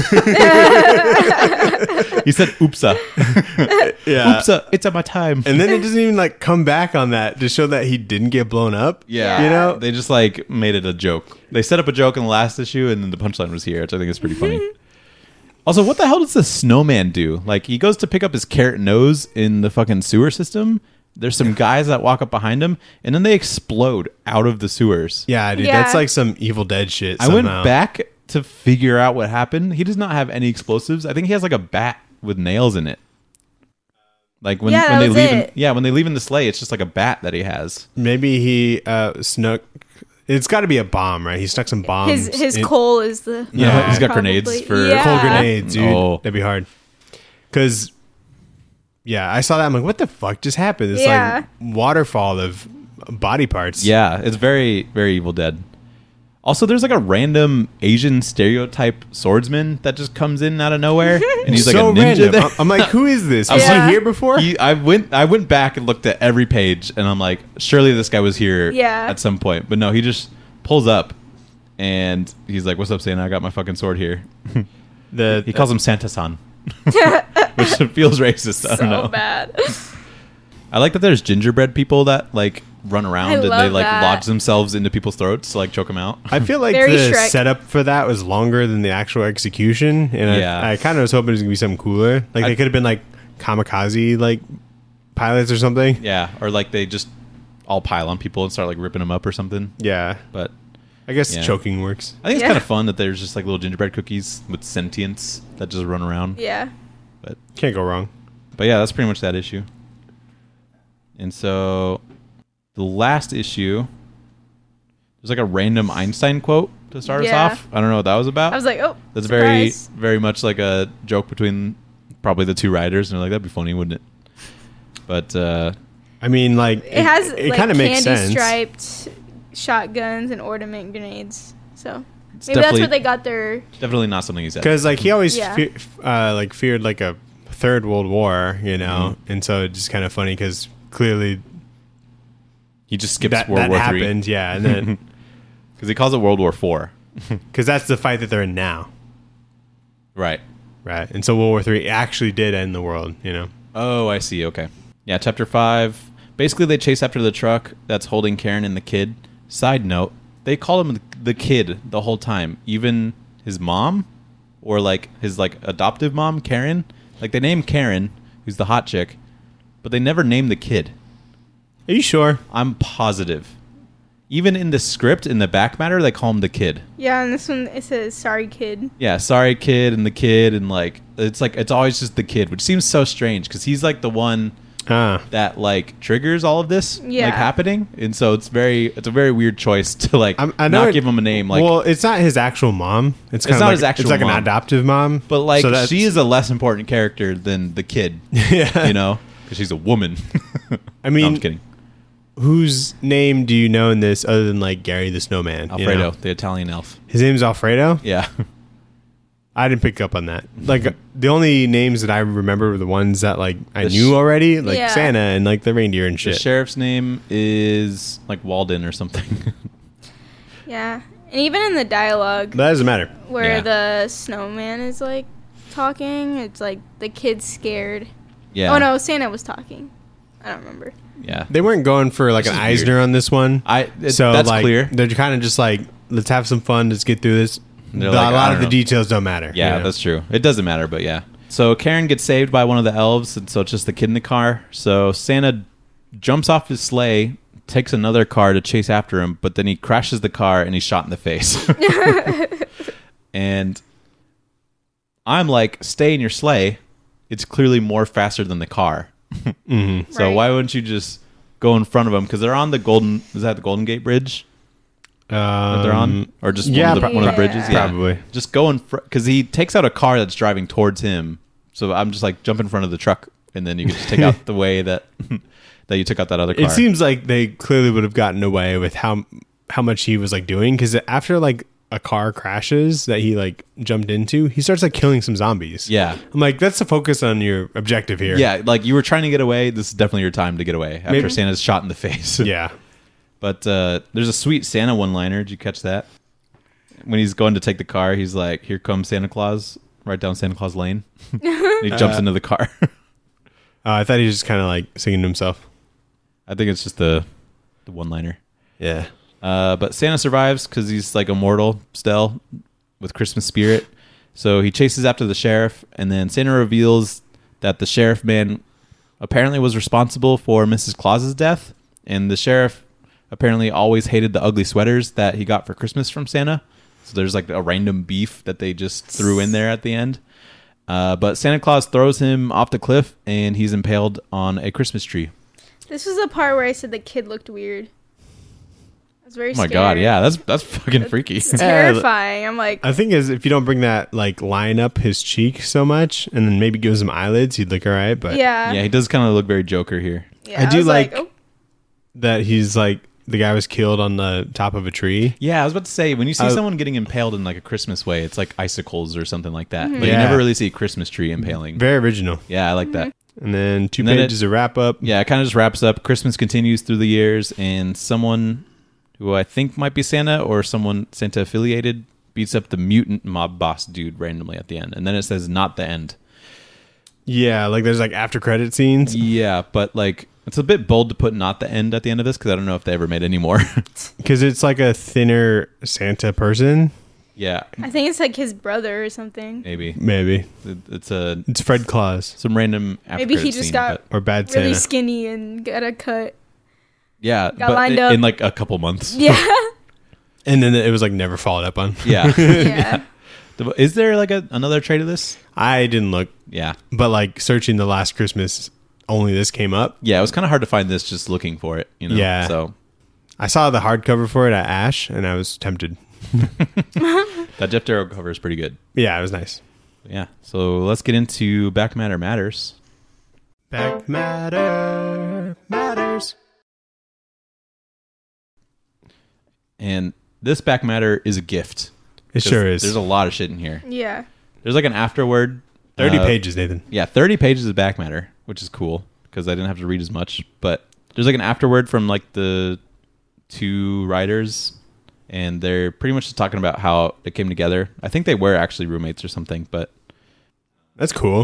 said, "Oopsa." Yeah. Oopsa, it's at my time. And then it doesn't even like come back on that to show that he didn't get blown up. Yeah. They just like made it a joke. They set up a joke in the last issue, and then the punchline was here, which I think is pretty funny. Also, what the hell does the snowman do? Like, he goes to pick up his carrot nose in the fucking sewer system. There's some guys that walk up behind him, and then they explode out of the sewers. Yeah, dude, that's like some Evil Dead shit. I went back to figure out what happened. He does not have any explosives. I think he has like a bat with nails in it. Like when they leave, when they leave in the sleigh, it's just like a bat that he has. Maybe he snuck. It's got to be a bomb, right? He stuck some bombs. His coal is the he's got grenades for coal grenades, dude. Oh. That'd be hard. Because I saw that. I'm like, what the fuck just happened? It's like waterfall of body parts. Yeah, it's very, very Evil Dead. Also, there's like a random Asian stereotype swordsman that just comes in out of nowhere, and he's like so a ninja. Random. I'm like, who is this? Was he here before? I went back and looked at every page, and I'm like, surely this guy was here at some point. But no, he just pulls up, and he's like, "What's up, Santa? I got my fucking sword here." He calls him Santa-san, which feels racist. I don't know. So bad. I like that there's gingerbread people that like run around and they like lodge themselves into people's throats to like choke them out. I feel like the setup for that was longer than the actual execution, and I kind of was hoping it was gonna be something cooler. Like they could have been like kamikaze like pilots or something. Yeah, or like they just all pile on people and start like ripping them up or something. Yeah, but I guess choking works. I think it's kind of fun that there's just like little gingerbread cookies with sentience that just run around. Yeah, but can't go wrong. But yeah, that's pretty much that issue. And so the last issue, there's like a random Einstein quote to start us off. I don't know what that was about. I was like, oh, that's surprise. Very much like a joke between probably the two writers, and they're like, that'd be funny, wouldn't it? But I mean, like it has it like kind of makes sense. Candy-striped shotguns and ornament grenades. So maybe that's what they got their. Definitely not something he said. Because like he always feared like a third world war, you know, and so it's just kind of funny because clearly he just skips World War III. Happened, yeah, and then because he calls it World War IV, because that's the fight that they're in now, right? And so World War III actually did end the world, you know. Oh, I see. Okay, yeah. Chapter 5. Basically, they chase after the truck that's holding Karen and the kid. Side note: they call him the kid the whole time, even his mom, or like his like adoptive mom, Karen. Like they name Karen, who's the hot chick, but they never name the kid. Are you sure? I'm positive. Even in the script, in the back matter, they call him the kid. Yeah, and this one it says "sorry, kid." Yeah, sorry, kid, and the kid, and like it's always just the kid, which seems so strange because he's like the one that like triggers all of this like happening, and so it's a very weird choice to like not give him a name. Like, well, it's not his actual mom. It's kind of not like, his actual. It's like mom. An adoptive mom, but like she is a less important character than the kid. Yeah, you know, because she's a woman. I mean, no, I'm just kidding. Whose name do you know in this other than like Gary the Snowman? Alfredo, you know? the Italian elf. His name's Alfredo? Yeah. I didn't pick up on that. Like the only names that I remember were the ones that like I knew already, like Santa and like the reindeer and shit. The sheriff's name is like Walden or something. Yeah. And even in the dialogue, that doesn't matter. Where the snowman is like talking, it's like the kid's scared. Yeah. Oh no, Santa was talking. I don't remember. Yeah. They weren't going for like an Eisner on this one. So that's like, clear. They're kind of just like, let's have some fun. Let's get through this. A lot of the details don't matter. Yeah, that's true. It doesn't matter, but yeah. So Karen gets saved by one of the elves, and so it's just the kid in the car. So Santa jumps off his sleigh takes another car to chase after him, but then he crashes the car and he's shot in the face. And I'm like, stay in your sleigh. It's clearly more faster than the car. Mm-hmm. So why wouldn't you just go in front of them? Because they're on the Golden Gate Bridge? That they're on? Or just one of the bridges? Yeah. Probably. Just go in front, because he takes out a car that's driving towards him. So I'm just like, jump in front of the truck, and then you can just take out the way that you took out that other car. It seems like they clearly would have gotten away with how much he was like doing, because after like a car crashes that he like jumped into, he starts like killing some zombies. Yeah. I'm like, that's the focus on your objective here. Yeah, like you were trying to get away. This is definitely your time to get away after Santa's shot in the face. Yeah. But there's a sweet Santa one-liner. Did you catch that? When he's going to take the car, he's like, here comes Santa Claus, right down Santa Claus Lane. He jumps into the car. I thought he was just kind of like singing to himself. I think it's just the one-liner. Yeah. But Santa survives because he's like immortal still with Christmas spirit. So he chases after the sheriff, and then Santa reveals that the sheriff man apparently was responsible for Mrs. Claus's death, and the sheriff apparently always hated the ugly sweaters that he got for Christmas from Santa. So there's like a random beef that they just threw in there at the end. But Santa Claus throws him off the cliff, and he's impaled on a Christmas tree. This was the part where I said the kid looked weird. I was very scared. Oh my god, yeah, that's fucking freaky. It's terrifying. I'm like, I think if you don't bring that like line up his cheek so much, and then maybe give him some eyelids, he'd look all right. But yeah, he does kind of look very Joker here. Yeah, I do like that he's like, the guy was killed on the top of a tree. Yeah, I was about to say, when you see someone getting impaled in like a Christmas way, it's like icicles or something like that. But you never really see a Christmas tree impaling. Very original. Yeah, I like that. And then two pages of wrap up. Yeah, it kind of just wraps up. Christmas continues through the years, and someone who I think might be Santa or someone Santa affiliated beats up the mutant mob boss dude randomly at the end. And then it says, not the end. Yeah, like there's like after credit scenes. Yeah, but like it's a bit bold to put not the end at the end of this, because I don't know if they ever made any more. Because it's like a thinner Santa person. Yeah. I think it's like his brother or something. Maybe. It's Fred Claus. Some random after maybe he just got or bad really Santa. skinny and got a cut. Yeah, got lined up in like a couple months. Yeah. And then it was like never followed up on. Yeah. Yeah. Is there like another trait of this? I didn't look. Yeah. But like searching the last Christmas, only this came up. Yeah, it was kind of hard to find this just looking for it, you know? Yeah. So I saw the hardcover for it at Ash, and I was tempted. That Jeff Darrow cover is pretty good. Yeah, it was nice. Yeah. So let's get into Back Matter Matters. Back Matter Matters. And this Back Matter is a gift. It sure is. There's a lot of shit in here. Yeah. There's like an afterword. 30 pages, Nathan. Yeah, 30 pages of Back Matter, which is cool because I didn't have to read as much. But there's like an afterword from like the two writers, and they're pretty much just talking about how it came together. I think they were actually roommates or something, but that's cool.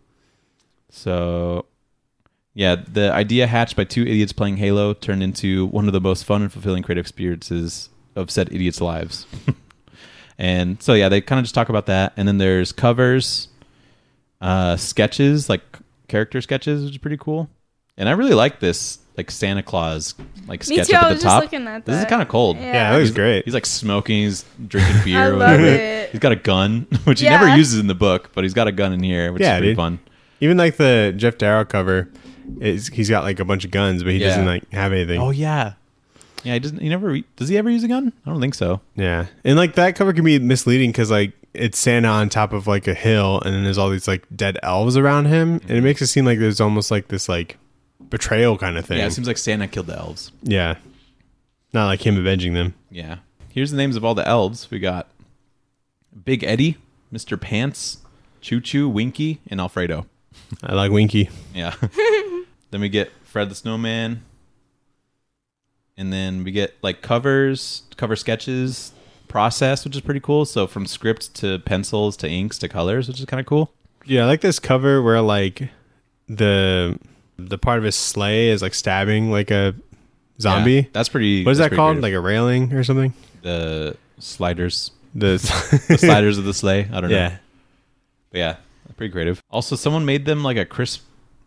So yeah, the idea hatched by two idiots playing Halo turned into one of the most fun and fulfilling creative experiences of said idiots' lives. And so yeah, they kind of just talk about that, and then there's covers, sketches, like character sketches, which is pretty cool. And I really like this like Santa Claus like sketch up at the top. This is kind of cold. Yeah, that was great. He's like smoking, he's drinking beer. I love it. He's got a gun, which he never uses in the book, but he's got a gun in here, which is pretty fun. Even like the Jeff Darrow cover, he's got like a bunch of guns, but he doesn't like have anything. Oh yeah. Yeah, he doesn't. He never. Does he ever use a gun? I don't think so. Yeah, and like that cover can be misleading because like it's Santa on top of like a hill, and then there's all these like dead elves around him, and it makes it seem like there's almost like this like betrayal kind of thing. Yeah, it seems like Santa killed the elves. Yeah, not like him avenging them. Yeah. Here's the names of all the elves. We got Big Eddie, Mr. Pants, Choo Choo, Winky, and Alfredo. I like Winky. Yeah. Then we get Fred the Snowman. And then we get like cover sketches process, which is pretty cool. So from script to pencils to inks to colors, which is kind of cool. Yeah, I like this cover where like the part of his sleigh is like stabbing like a zombie. Yeah, that's pretty. What is that called? Creative. Like a railing or something? The sliders. The sliders of the sleigh. I don't know. Yeah. But yeah, pretty creative. Also, someone made them like a crisp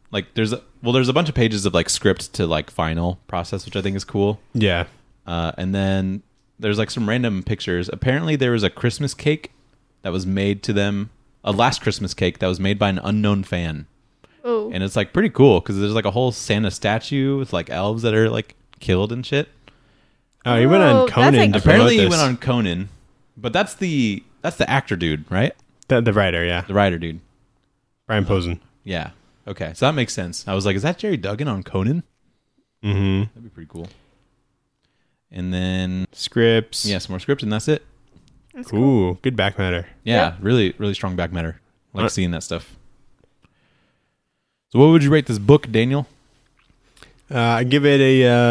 like there's a bunch of pages of like script to like final process, which I think is cool. Yeah. And then there's like some random pictures. Apparently there was a Christmas cake that was made to them, a last Christmas cake that was made by an unknown fan. Oh. And it's like pretty cool because there's like a whole Santa statue with like elves that are like killed and shit. Oh, he went on Conan. Apparently he went on Conan, but that's the actor dude, right? The writer, yeah. The writer dude. Brian Posehn. Yeah. Okay, so that makes sense. I was like, is that Jerry Duggan on Conan? Mm-hmm. That'd be pretty cool. And then scripts. Yeah, some more scripts, and that's it. That's cool. Ooh, good back matter. Yeah, really, really strong back matter. I like seeing that stuff. So, what would you rate this book, Daniel? I give it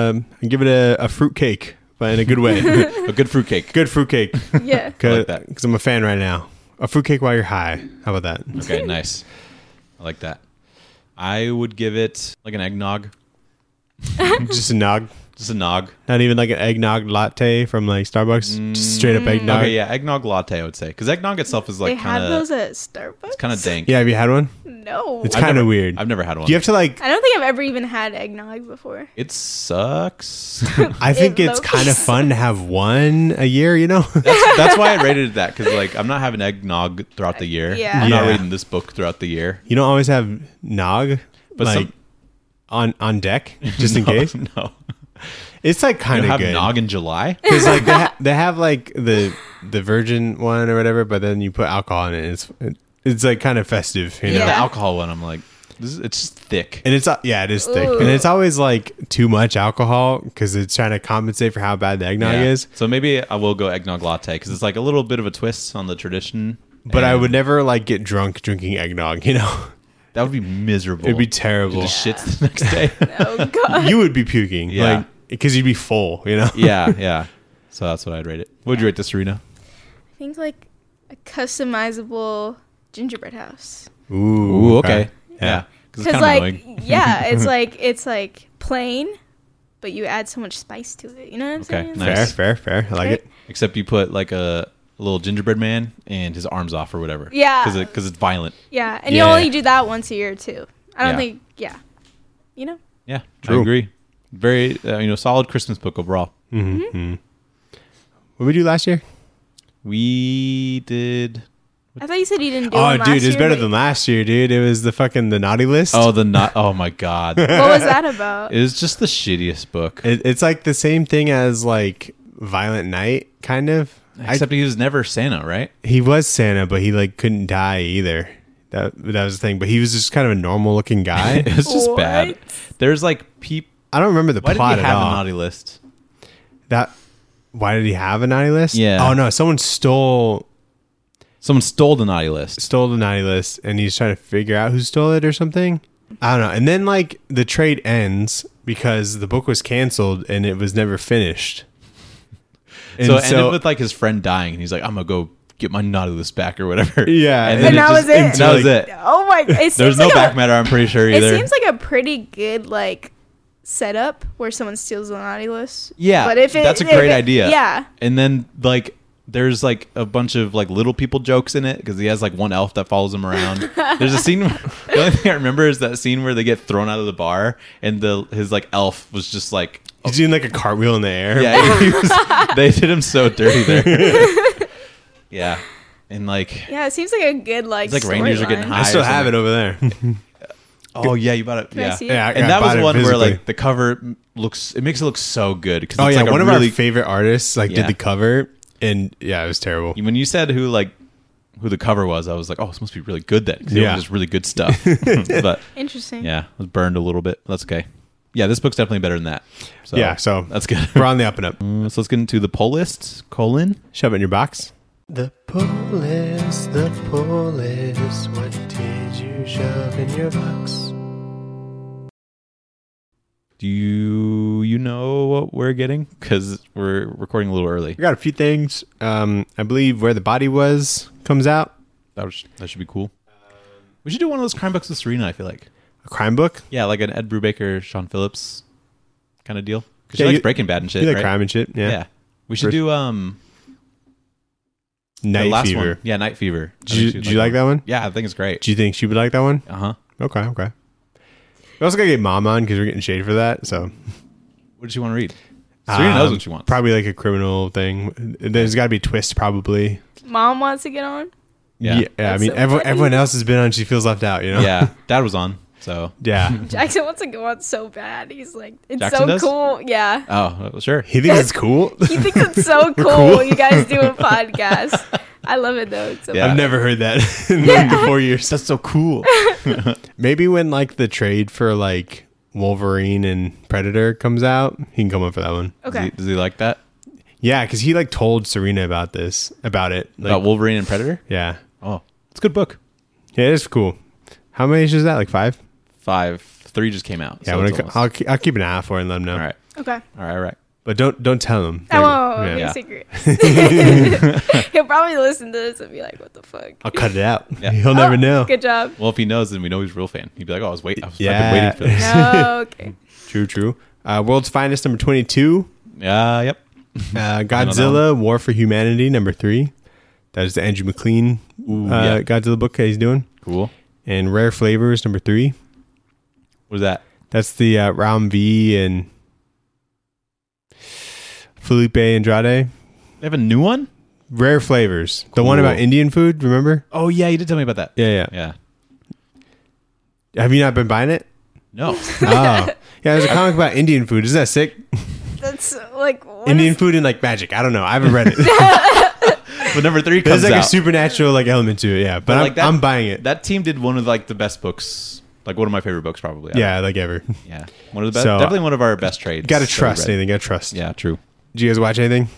a fruit cake, but in a good way. A good fruit cake. Good fruit cake. Yeah. I like that. Because I'm a fan right now. A fruit cake while you're high. How about that? Okay, nice. I like that. I would give it like an eggnog. Just a nog. Just a nog. Not even like an eggnog latte from like Starbucks. Just straight up eggnog. Okay, yeah, eggnog latte I would say, because eggnog itself is like kind of. They have those at Starbucks. It's kind of dank. Yeah, have you had one? No. It's kind of weird. I've never had one. Do you have to like? I don't think I've ever even had eggnog before. It sucks. I think it's kind of fun to have one a year. You know. That's why I rated that, because like I'm not having eggnog throughout the year. Yeah. I'm not reading this book throughout the year. You don't always have nog, but like on deck just in case. No. It's like kind of good. Nog in July because like they have like the virgin one or whatever, but then you put alcohol in it. It's like kind of festive, you know. Yeah. The alcohol one, I'm like, it's just thick, and it is thick, Ooh. and it's always like too much alcohol because it's trying to compensate for how bad the eggnog is. So maybe I will go eggnog latte because it's like a little bit of a twist on the tradition. But I would never like get drunk drinking eggnog, you know. That would be miserable. It'd be terrible. Just shits the next day. Oh god. You would be puking, Yeah. like because you'd be full, you know. Yeah. So that's what I'd rate it. What would you rate this, Serena? I think like a customizable gingerbread house. Ooh, okay. Yeah. Because like it's like plain, but you add so much spice to it. You know what I'm saying? Nice. Fair. I like it. Except you put like a little gingerbread man and his arms off or whatever. Yeah. Because it's violent. Yeah, and you only do that once a year too. I don't think. Yeah. You know. Yeah, True. I agree. Very solid Christmas book overall. Mm-hmm. What did we do last year? We did. I thought you said you didn't do one last dude, it's better year, than last year, dude. It was the naughty list. Oh my god. What was that about? It was just the shittiest book. It's like the same thing as like Violent Night, kind of. Except he was never Santa, right? He was Santa, but he like couldn't die either. That was the thing. But he was just kind of a normal looking guy. It was just bad. There's like I don't remember the plot at all. Why did he have a naughty list? Why did he have a naughty list? Yeah. Oh no, someone stole the naughty list. Stole the naughty list, and he's trying to figure out who stole it or something. I don't know. And then like the trade ends because the book was canceled and it was never finished. So it ended with like his friend dying, and he's like, "I'm gonna go get my naughty list back or whatever." Yeah, and that was it. That was it. Oh my! There's no back matter. I'm pretty sure either. It seems like a pretty good like setup where someone steals the naughty list. Yeah, but that's a great idea. Yeah, and then like there's like a bunch of like little people jokes in it because he has like one elf that follows him around. There's a scene. The only thing I remember is that scene where they get thrown out of the bar, and his like elf was just like. He's doing like a cartwheel in the air. Yeah, they did him so dirty there. Yeah, and like it seems like a good like. It's like reindeers are getting high. I still have it over there. Oh yeah, you bought it. Can I see it? Yeah, and that was one where physically. like the cover it makes it look so good. Oh it's yeah, like one of our favorite artists did the cover, and yeah, it was terrible. When you said who the cover was, I was like, oh, this must be really good then. Because it was just really good stuff. But interesting. Yeah, it was burned a little bit. That's okay. Yeah, this book's definitely better than that. So that's good. We're on the up and up. So let's get into the pull list. Shove it in your box. The pull list, what did you shove in your box? Do you know what we're getting? Because we're recording a little early. We got a few things. I believe Where the Body Was comes out. That should be cool. We should do one of those crime books with Serena, I feel like. A crime book? Yeah, like an Ed Brubaker, Sean Phillips kind of deal. Because she likes Breaking Bad and shit, you like right? crime and shit, yeah. We should do Night Fever. One. Yeah, Night Fever. Did you like that one? Yeah, I think it's great. Do you think she would like that one? Uh-huh. Okay. We also gotta get Mom on because we're getting shade for that. So, what does she want to read? Serena knows what she wants. Probably like a criminal thing. There's got to be a twist, probably. Mom wants to get on. Yeah. I mean, everyone else has been on. She feels left out. You know. Yeah. Dad was on. So yeah. Jackson wants to go on so bad. He's like, it's Jackson so does? cool. Yeah. Oh, well, sure. He thinks it's cool. He thinks it's so cool. You guys do a podcast. I love it though. It's so I've never heard that in like the 4 years. That's so cool. Maybe when like the trade for like Wolverine and Predator comes out, he can come up for that one. Okay. Does he like that? Yeah, because he like told Serena about it. Like, about Wolverine and Predator? Yeah. Oh, it's a good book. Yeah, it is cool. How many issues is that? Like 5? 5. 3 just came out. Yeah, so I'll keep an eye out for it and let them know. All right. Okay. All right. But don't tell them. I won't. Yeah. Secret. He'll probably listen to this and be like, "What the fuck?" I'll cut it out. Yeah. He'll never know. Good job. Well, if he knows, then we know he's a real fan. He'd be like, "Oh, I was fucking Yeah. waiting for this." No, okay. True. World's Finest number 22. Yep. Godzilla War for Humanity number 3. That is the Andrew McLean Godzilla book that he's doing. Cool. And Rare Flavors number 3. What is that? That's the Raum V and Felipe Andrade. They have a new one? Rare Flavors. The Cool. one about Indian food, remember? Oh, yeah, you did tell me about that. Yeah. Yeah. Have you not been buying it? No. Oh. Yeah, there's a comic about Indian food. Isn't that sick? That's like what Indian is- food and like magic. I don't know. I haven't read it. But number 3 comes There's like out. a supernatural like element to it, yeah. But like I'm buying it. That team did one of like the best books. Like one of my favorite books, probably. Yeah, like ever. Yeah. One of the best. So, Definitely one of our best trades. Gotta that we trust read. anything. Gotta trust. Yeah, true. Did you guys watch anything?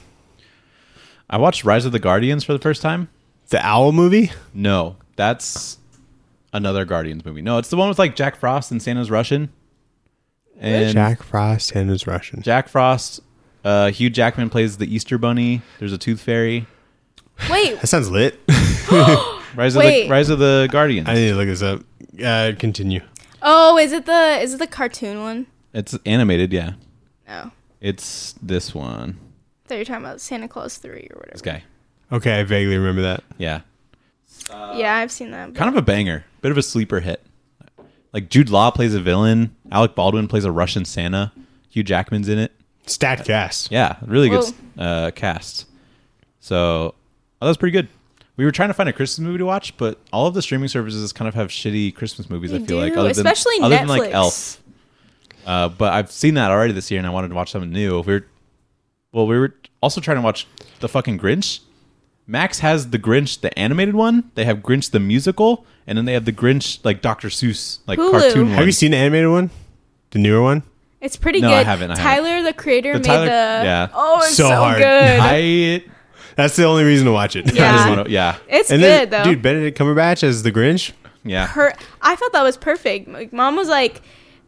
I watched Rise of the Guardians for the first time. The Owl movie? No, that's another Guardians movie. No, it's the one with like Jack Frost and Santa's Russian. And Jack Frost and his Russian. Jack Frost, Hugh Jackman plays the Easter Bunny. There's a Tooth Fairy. Wait. That sounds lit. Rise of the Guardians. I need to look this up. Continue. Oh, is it the cartoon one? It's animated, yeah. No. It's this one. I thought you were talking about Santa Claus 3 or whatever. This guy. Okay, I vaguely remember that. Yeah. Yeah, I've seen that. Kind of a banger. Bit of a sleeper hit. Like Jude Law plays a villain. Alec Baldwin plays a Russian Santa. Hugh Jackman's in it. Stat cast. Yeah, really good Whoa. cast. So that was pretty good. We were trying to find a Christmas movie to watch, but all of the streaming services kind of have shitty Christmas movies. They I feel like, do, especially other Netflix. than like Elf. But I've seen that already this year, and I wanted to watch something new. We were also trying to watch the fucking Grinch. Max has the Grinch, the animated one. They have Grinch the musical, and then they have the Grinch like Dr. Seuss like Hulu. cartoon one. Have you seen the animated one? The newer one? It's pretty No, good. I haven't. Tyler, the creator, made Tyler- the. yeah. Oh, it's So so, hard. good. That's the only reason to watch it. Yeah. Yeah. It's And good then, though. dude, Benedict Cumberbatch as the Grinch. Yeah. I thought that was perfect. Like, Mom was like,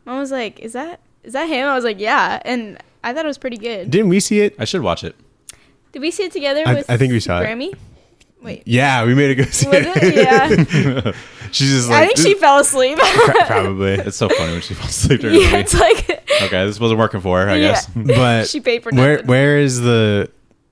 is that him? I was like, yeah, and I thought it was pretty good. Didn't we see it? I should watch it. Did we see it together? I with think we saw it. Grammy. Wait, Yeah, we made it go see was it? Yeah. She's just like, I think she fell asleep. probably. It's so funny when she falls asleep during the Yeah, movie. it's like Okay, this wasn't working for her, I Yeah. guess. But she paid for nothing. where is the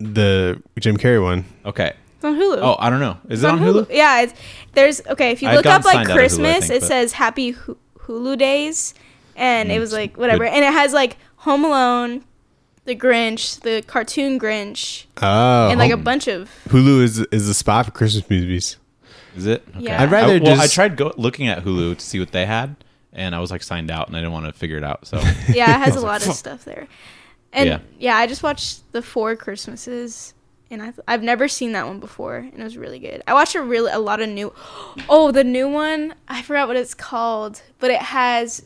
Jim Carrey one? Okay. It's on Hulu. Oh, I don't know. Is it on Hulu? Yeah, there's okay. If you I had look up gotten like signed out of Hulu, I Christmas, think, it but- says Happy Hulu Days, and it was like whatever, good. and it has like Home Alone, The Grinch, the cartoon Grinch, Oh, and like a bunch of Hulu is the spot for Christmas movies. Is it? Okay. Yeah. I'd rather I just. tried looking at Hulu to see what they had, and I was like signed out, and I didn't want to figure it out. So yeah, it has a lot of stuff there, and Yeah. yeah, I just watched the 4 Christmases. And I've never seen that one before, and it was really good. I watched a lot of new. Oh, the new one, I forgot what it's called, but it has,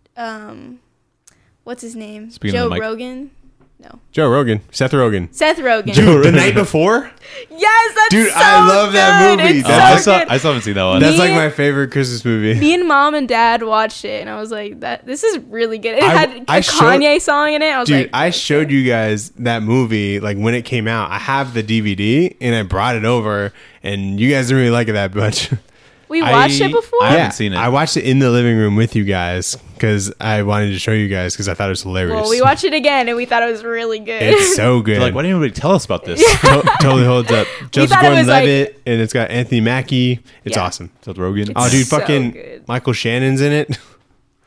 what's his name? Speaking of Joe the mic- Rogan. No, Joe Rogan, Seth Rogen. Seth Rogen. Dude, the night before. Yes, that's Dude, so I love that good. movie. It's That's- so I good. still haven't seen that one. That's like Me- my favorite Christmas movie. Me and Mom and Dad watched it, and I was like, "This is really good." It had a I showed- Kanye song in it. I was Dude, like, I showed you guys that movie like when it came out. I have the DVD and I brought it over, and you guys didn't really like it that much. "We watched it before." I haven't seen it. I watched it in the living room with you guys because I wanted to show you guys because I thought it was hilarious. Well, we watched it again, and we thought it was really good. It's so good. You're like, why didn't anybody tell us about this? Totally holds up. Joseph thought it was, Gordon-Levitt, and it's got Anthony Mackie. It's Yeah. awesome. Seth Rogen. Oh, dude, so fucking good. Michael Shannon's in it.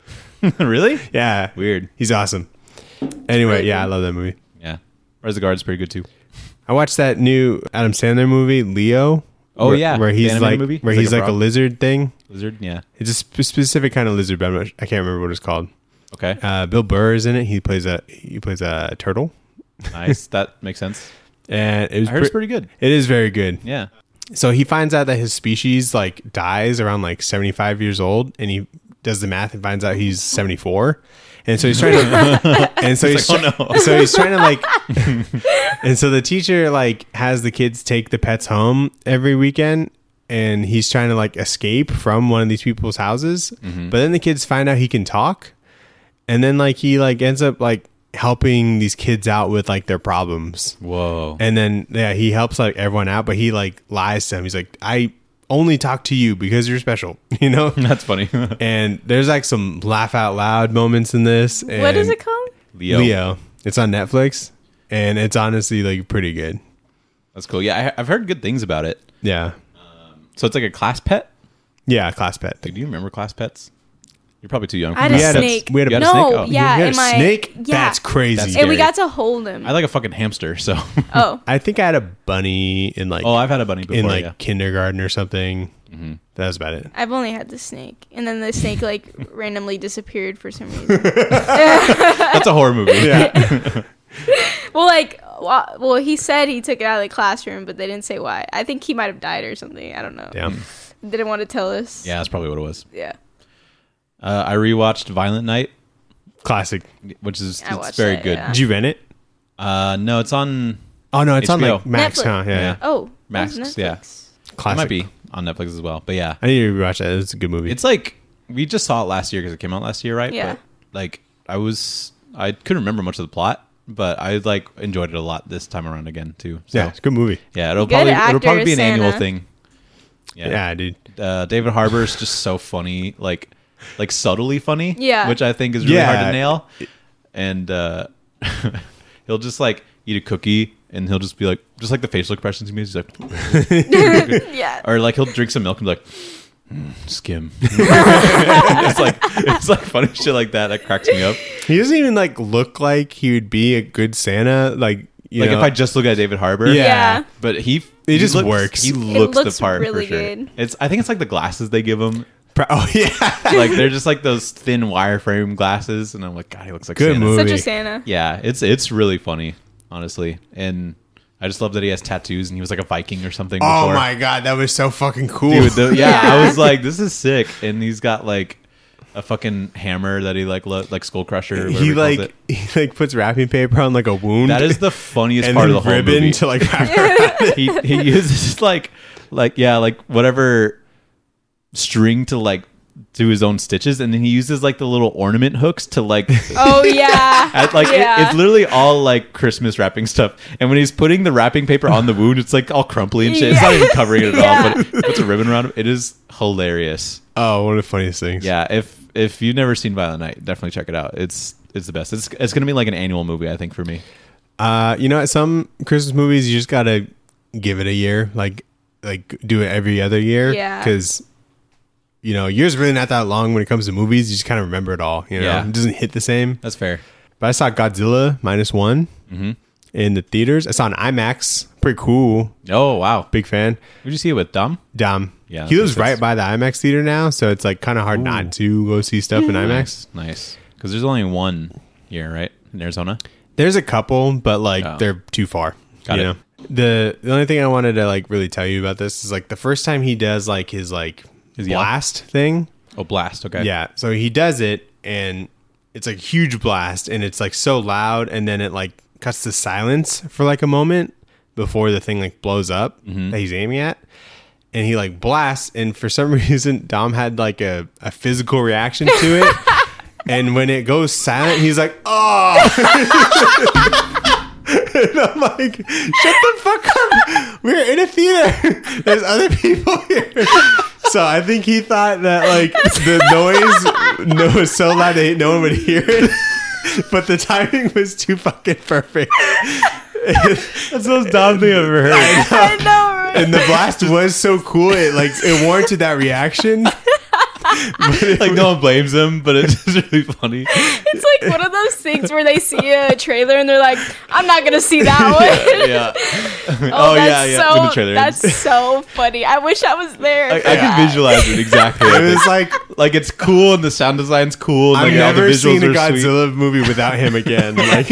Really? Yeah. Weird. He's awesome. Anyway, yeah, I love that movie. Yeah. Rise of the Guards pretty good too. I watched that new Adam Sandler movie, Leo. Oh, yeah. Where he's like movie? where he's like a lizard thing. Lizard, yeah. It's a specific kind of lizard, but I can't remember what it's called. Okay. Bill Burr is in it. He plays a turtle. Nice. That makes sense. And I heard it's pretty good. It is very good. Yeah. So he finds out that his species like dies around like 75 years old, and he does the math and finds out he's 74. And so he's trying to, and so he's, like, oh, no. so he's trying to like, and so the teacher like has the kids take the pets home every weekend, and he's trying to like escape from one of these people's houses. Mm-hmm. But then the kids find out he can talk, and then like he like ends up like helping these kids out with like their problems. Whoa. And then he helps like everyone out, but he like lies to them. He's like, I only talk to you because you're special, you know? That's funny. And there's like some laugh out loud moments in this. And what is it called? Leo. It's on Netflix, and it's honestly like pretty good. That's cool. Yeah, I've heard good things about it. Yeah. So it's like a class pet? Yeah, class pet. Like, do you remember class pets? You're probably too young. I had a snake. We had You a had a snake? No, Oh. yeah. You had in a my, snake? Yeah. That's crazy. That's And we scary. got to hold him. I like a fucking hamster, so. Oh. I think I had a bunny in like Oh, I've had a bunny before, in like yeah. kindergarten or something. Mm-hmm. That was about it. I've only had the snake. And then the snake like randomly disappeared for some reason. That's a horror movie. Yeah. Well, he said he took it out of the classroom, but they didn't say why. I think he might have died or something. I don't know. Yeah. Didn't want to tell us. Yeah, that's probably what it was. Yeah. I rewatched Violent Night, Classic. which is I it's watched very that, good. yeah. Did you rent it? No, it's on Oh no, it's on HBO. like Max, Netflix. huh? Yeah. Oh. Max, that's yeah. Netflix. It Classic. might be on Netflix as well. But yeah, I need to rewatch that. It's a good movie. it's like we just saw it last year because it came out last year, right? Yeah. But like I couldn't remember much of the plot, but I like enjoyed it a lot this time around again too. So yeah, it's a good movie. yeah, it'll Good probably be an actor, annual Santa. thing. Yeah, dude. David Harbour is just so funny, like subtly funny. Yeah. which I think is really hard Yeah. to nail. And he'll just like eat a cookie, and he'll just be like, just like the facial expressions he makes. He's like, Yeah. or like he'll drink some milk and be like, skim. it's like funny shit like that that cracks me up. He doesn't even like look like he would be a good Santa. Like you Like know, if I just look at David Harbour, Yeah. Yeah. but he just looks, works. He looks looks the part really for sure. good. I think it's like the glasses they give him. oh yeah, Like they're just like those thin wireframe glasses, and I'm like, God, he looks like Good Santa. movie. Such a Santa. Yeah, it's really funny, honestly, and I just love that he has tattoos and he was like a Viking or something. oh before. my god, that was so fucking cool. Dude, Yeah. I was like, this is sick, and he's got like a fucking hammer that he like Skull Crusher. Or he whatever he calls like he like puts wrapping paper on like a wound. that is the funniest and part of then the whole ribbon movie. to like wrap around it. he uses like whatever string to like do his own stitches, and then he uses like the little ornament hooks to like Oh yeah. Yeah. it's literally all like Christmas wrapping stuff. And when he's putting the wrapping paper on the wound, it's like all crumply and shit. It's not even covering it at Yeah. all, but it puts a ribbon around it. It is hilarious. Oh, one of the funniest things. Yeah, if you've never seen Violent Night, definitely check it out. It's the best. It's gonna be like an annual movie, I think, for me. You know, some Christmas movies you just gotta give it a year, like do it every other year. Yeah. Because you know, years really not that long when it comes to movies. You just kind of remember it all. You know, Yeah. it doesn't hit the same. That's fair. But I saw Godzilla -1 in the theaters. I saw an IMAX. Pretty cool. Oh wow. Big fan. Who'd you see it with? Dom? Dom. Yeah, He lives that's- right by the IMAX theater now, so it's like kind of hard not to go see stuff in IMAX. Nice. Because there's only one here, right? In Arizona? There's a couple, but like Oh. they're too far. Got you it. know? The only thing I wanted to like really tell you about this is like the first time he does like his His yell? blast thing. Oh, blast. Okay. Yeah. So he does it and it's like huge blast and it's like so loud and then it like cuts to silence for like a moment before the thing like blows up that he's aiming at. And he like blasts and for some reason Dom had like a physical reaction to it. And when it goes silent, he's like, oh. And I'm like, shut the fuck up. We're in a theater. There's other people here. So I think he thought that like the noise was so loud that no one would hear it. But the timing was too fucking perfect. That's the most dumb thing I've ever heard. I know, right? And the blast was so cool. It warranted that reaction. Like no one blames him, but it's just really funny. It's like one of those things where they see a trailer and they're like, "I'm not gonna see that one." Yeah. So, that's so funny. I wish I was there. I can visualize it exactly. It was like it's cool and the sound design's cool. And I've never seen a Godzilla sweet. movie without him again. Like,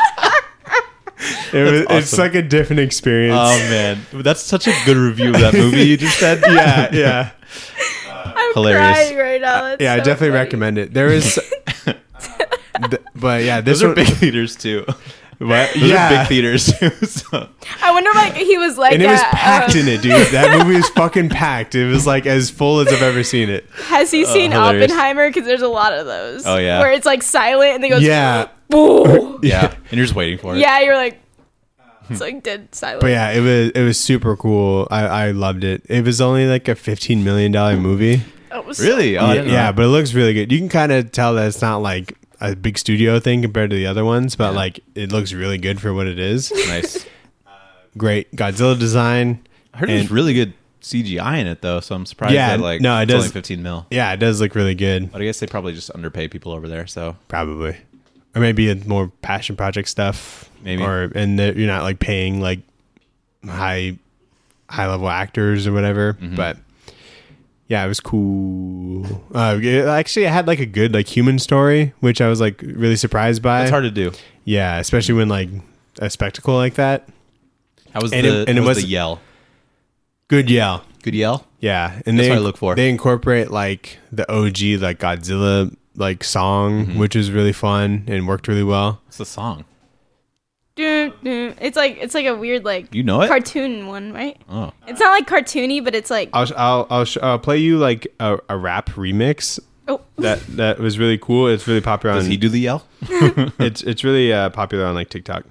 Awesome. It's like a different experience. Oh man, that's such a good review of that movie you just said. Yeah. I'm hilarious. crying right now. That's I so definitely funny. recommend it. There is, but yeah, Those are big theaters too. What? Those are big theaters too. So. I wonder, like, he was like, and it was packed in it, dude. That movie was fucking packed. It was like as full as I've ever seen it. Has he seen hilarious. Oppenheimer? Because there's a lot of those. Oh yeah, where it's like silent and they goes, Yeah. Boo. yeah, and you're just waiting for it. Yeah, you're like, it's like dead silent. But yeah, it was super cool. I loved it. It was only like a $15 million movie. It was Really? Oh, I didn't know that. But it looks really good. You can kind of tell that it's not like a big studio thing compared to the other ones, but like it looks really good for what it is. Nice. Great Godzilla design. I heard there's really good CGI in it though, so I'm surprised Yeah, that like no, it it's does- only 15 mil. Yeah, it does look really good. But I guess they probably just underpay people over there. So Probably, or maybe a more passion project stuff. Maybe. and that you're not like paying like high level actors or whatever. Mm-hmm. But yeah, it was cool. Actually, it had like a good like human story, which I was like really surprised by. it's hard to do. Yeah, especially when like a spectacle like that. How was And the it was- the yell? Good yell. Good yell. Yeah, and That's they what I look for. They incorporate like the OG like Godzilla like song, Mm-hmm. which is really fun and worked really well. It's the song. Dun, dun. It's like a weird like You know it? cartoon one, right? Oh, It's not like cartoony, but it's like I'll play you like a rap remix oh that was really cool. It's really popular does on he do the yell? it's really popular on like TikTok.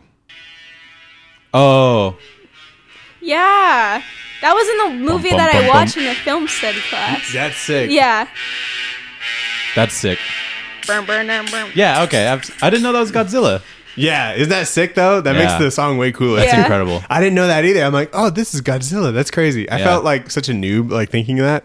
Oh, yeah. That was in the movie bum, that bum, I bum. watched in the film study class. That's sick. Yeah. that's sick. Burn, burn, burn, burn. Yeah, okay. I didn't know that was Godzilla. Yeah, isn't that sick though? That makes Yeah. the song way cooler. That's Yeah. incredible. I didn't know that either. I'm like, oh, this is Godzilla. That's crazy. I Yeah. felt like such a noob like thinking that.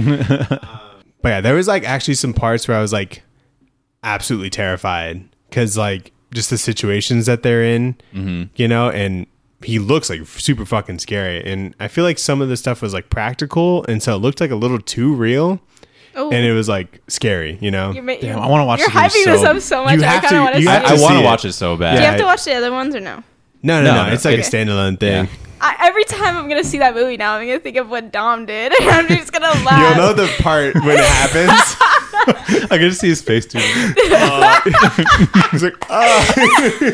But yeah, there was like actually some parts where I was like absolutely terrified because like just the situations that they're in, you know, and he looks like super fucking scary. And I feel like some of the stuff was like practical, and so it looked like a little too real, Oh, and it was like scary, you know. Damn, I want to watch. You're this movie hyping this so- up so much. You I have kind to- of want to you see have it. to I want see to it. watch it so bad. Do you Yeah. have to watch the other ones or no? No. No, It's like okay. a standalone thing. Yeah. Every time I'm gonna see that movie now, I'm gonna think of what Dom did, and I'm just gonna laugh. You'll know the part when it happens. I can just see his face too. He's like, oh.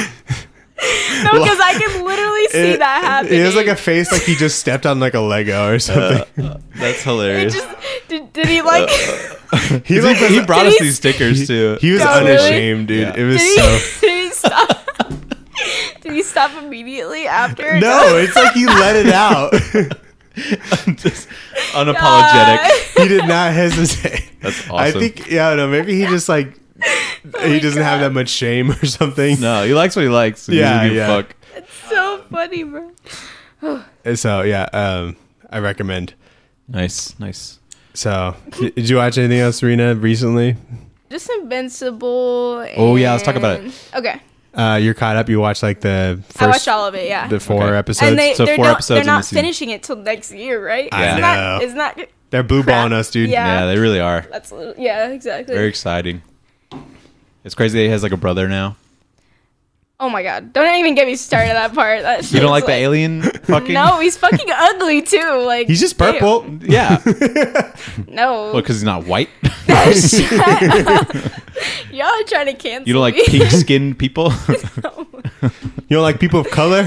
No, because I can literally see that happening. He has like a face like he just stepped on like a Lego or something. That's It hilarious. just did he like? He like He brought Did us he- these stickers too. he was Oh, really? unashamed, dude. Yeah. It was Did so. did he stop? Did he stop immediately after? No, it's like he let it out. Just unapologetic. He did not hesitate. That's awesome. I think, yeah, no, maybe he just like he doesn't have that much shame or something. No, he likes what he likes. So Yeah, he doesn't give a yeah. fuck. It's so funny, bro. So yeah, I recommend. Nice. So, did you watch anything else, Serena, recently? Just Invincible. Oh, yeah, let's talk about it. and- Okay, You're caught up. You watched like the first, I watched all of it. Yeah, the 4 Okay. episodes. and So they're 4 not, episodes they're in the not season. finishing it till next year, right? I Isn't know. Isn't that They're blue crap? balling us, dude. Yeah. Yeah, they really are. That's yeah, exactly. Very exciting. It's crazy that he has like a brother now. Oh my god! Don't even get me started on that part. That You shit's don't like the alien fucking? No, he's fucking ugly too. Like He's just damn. purple. Yeah. No. Well, because he's not white. Shut up. Y'all are trying to cancel You don't like me. pink skinned people? You don't like people of color?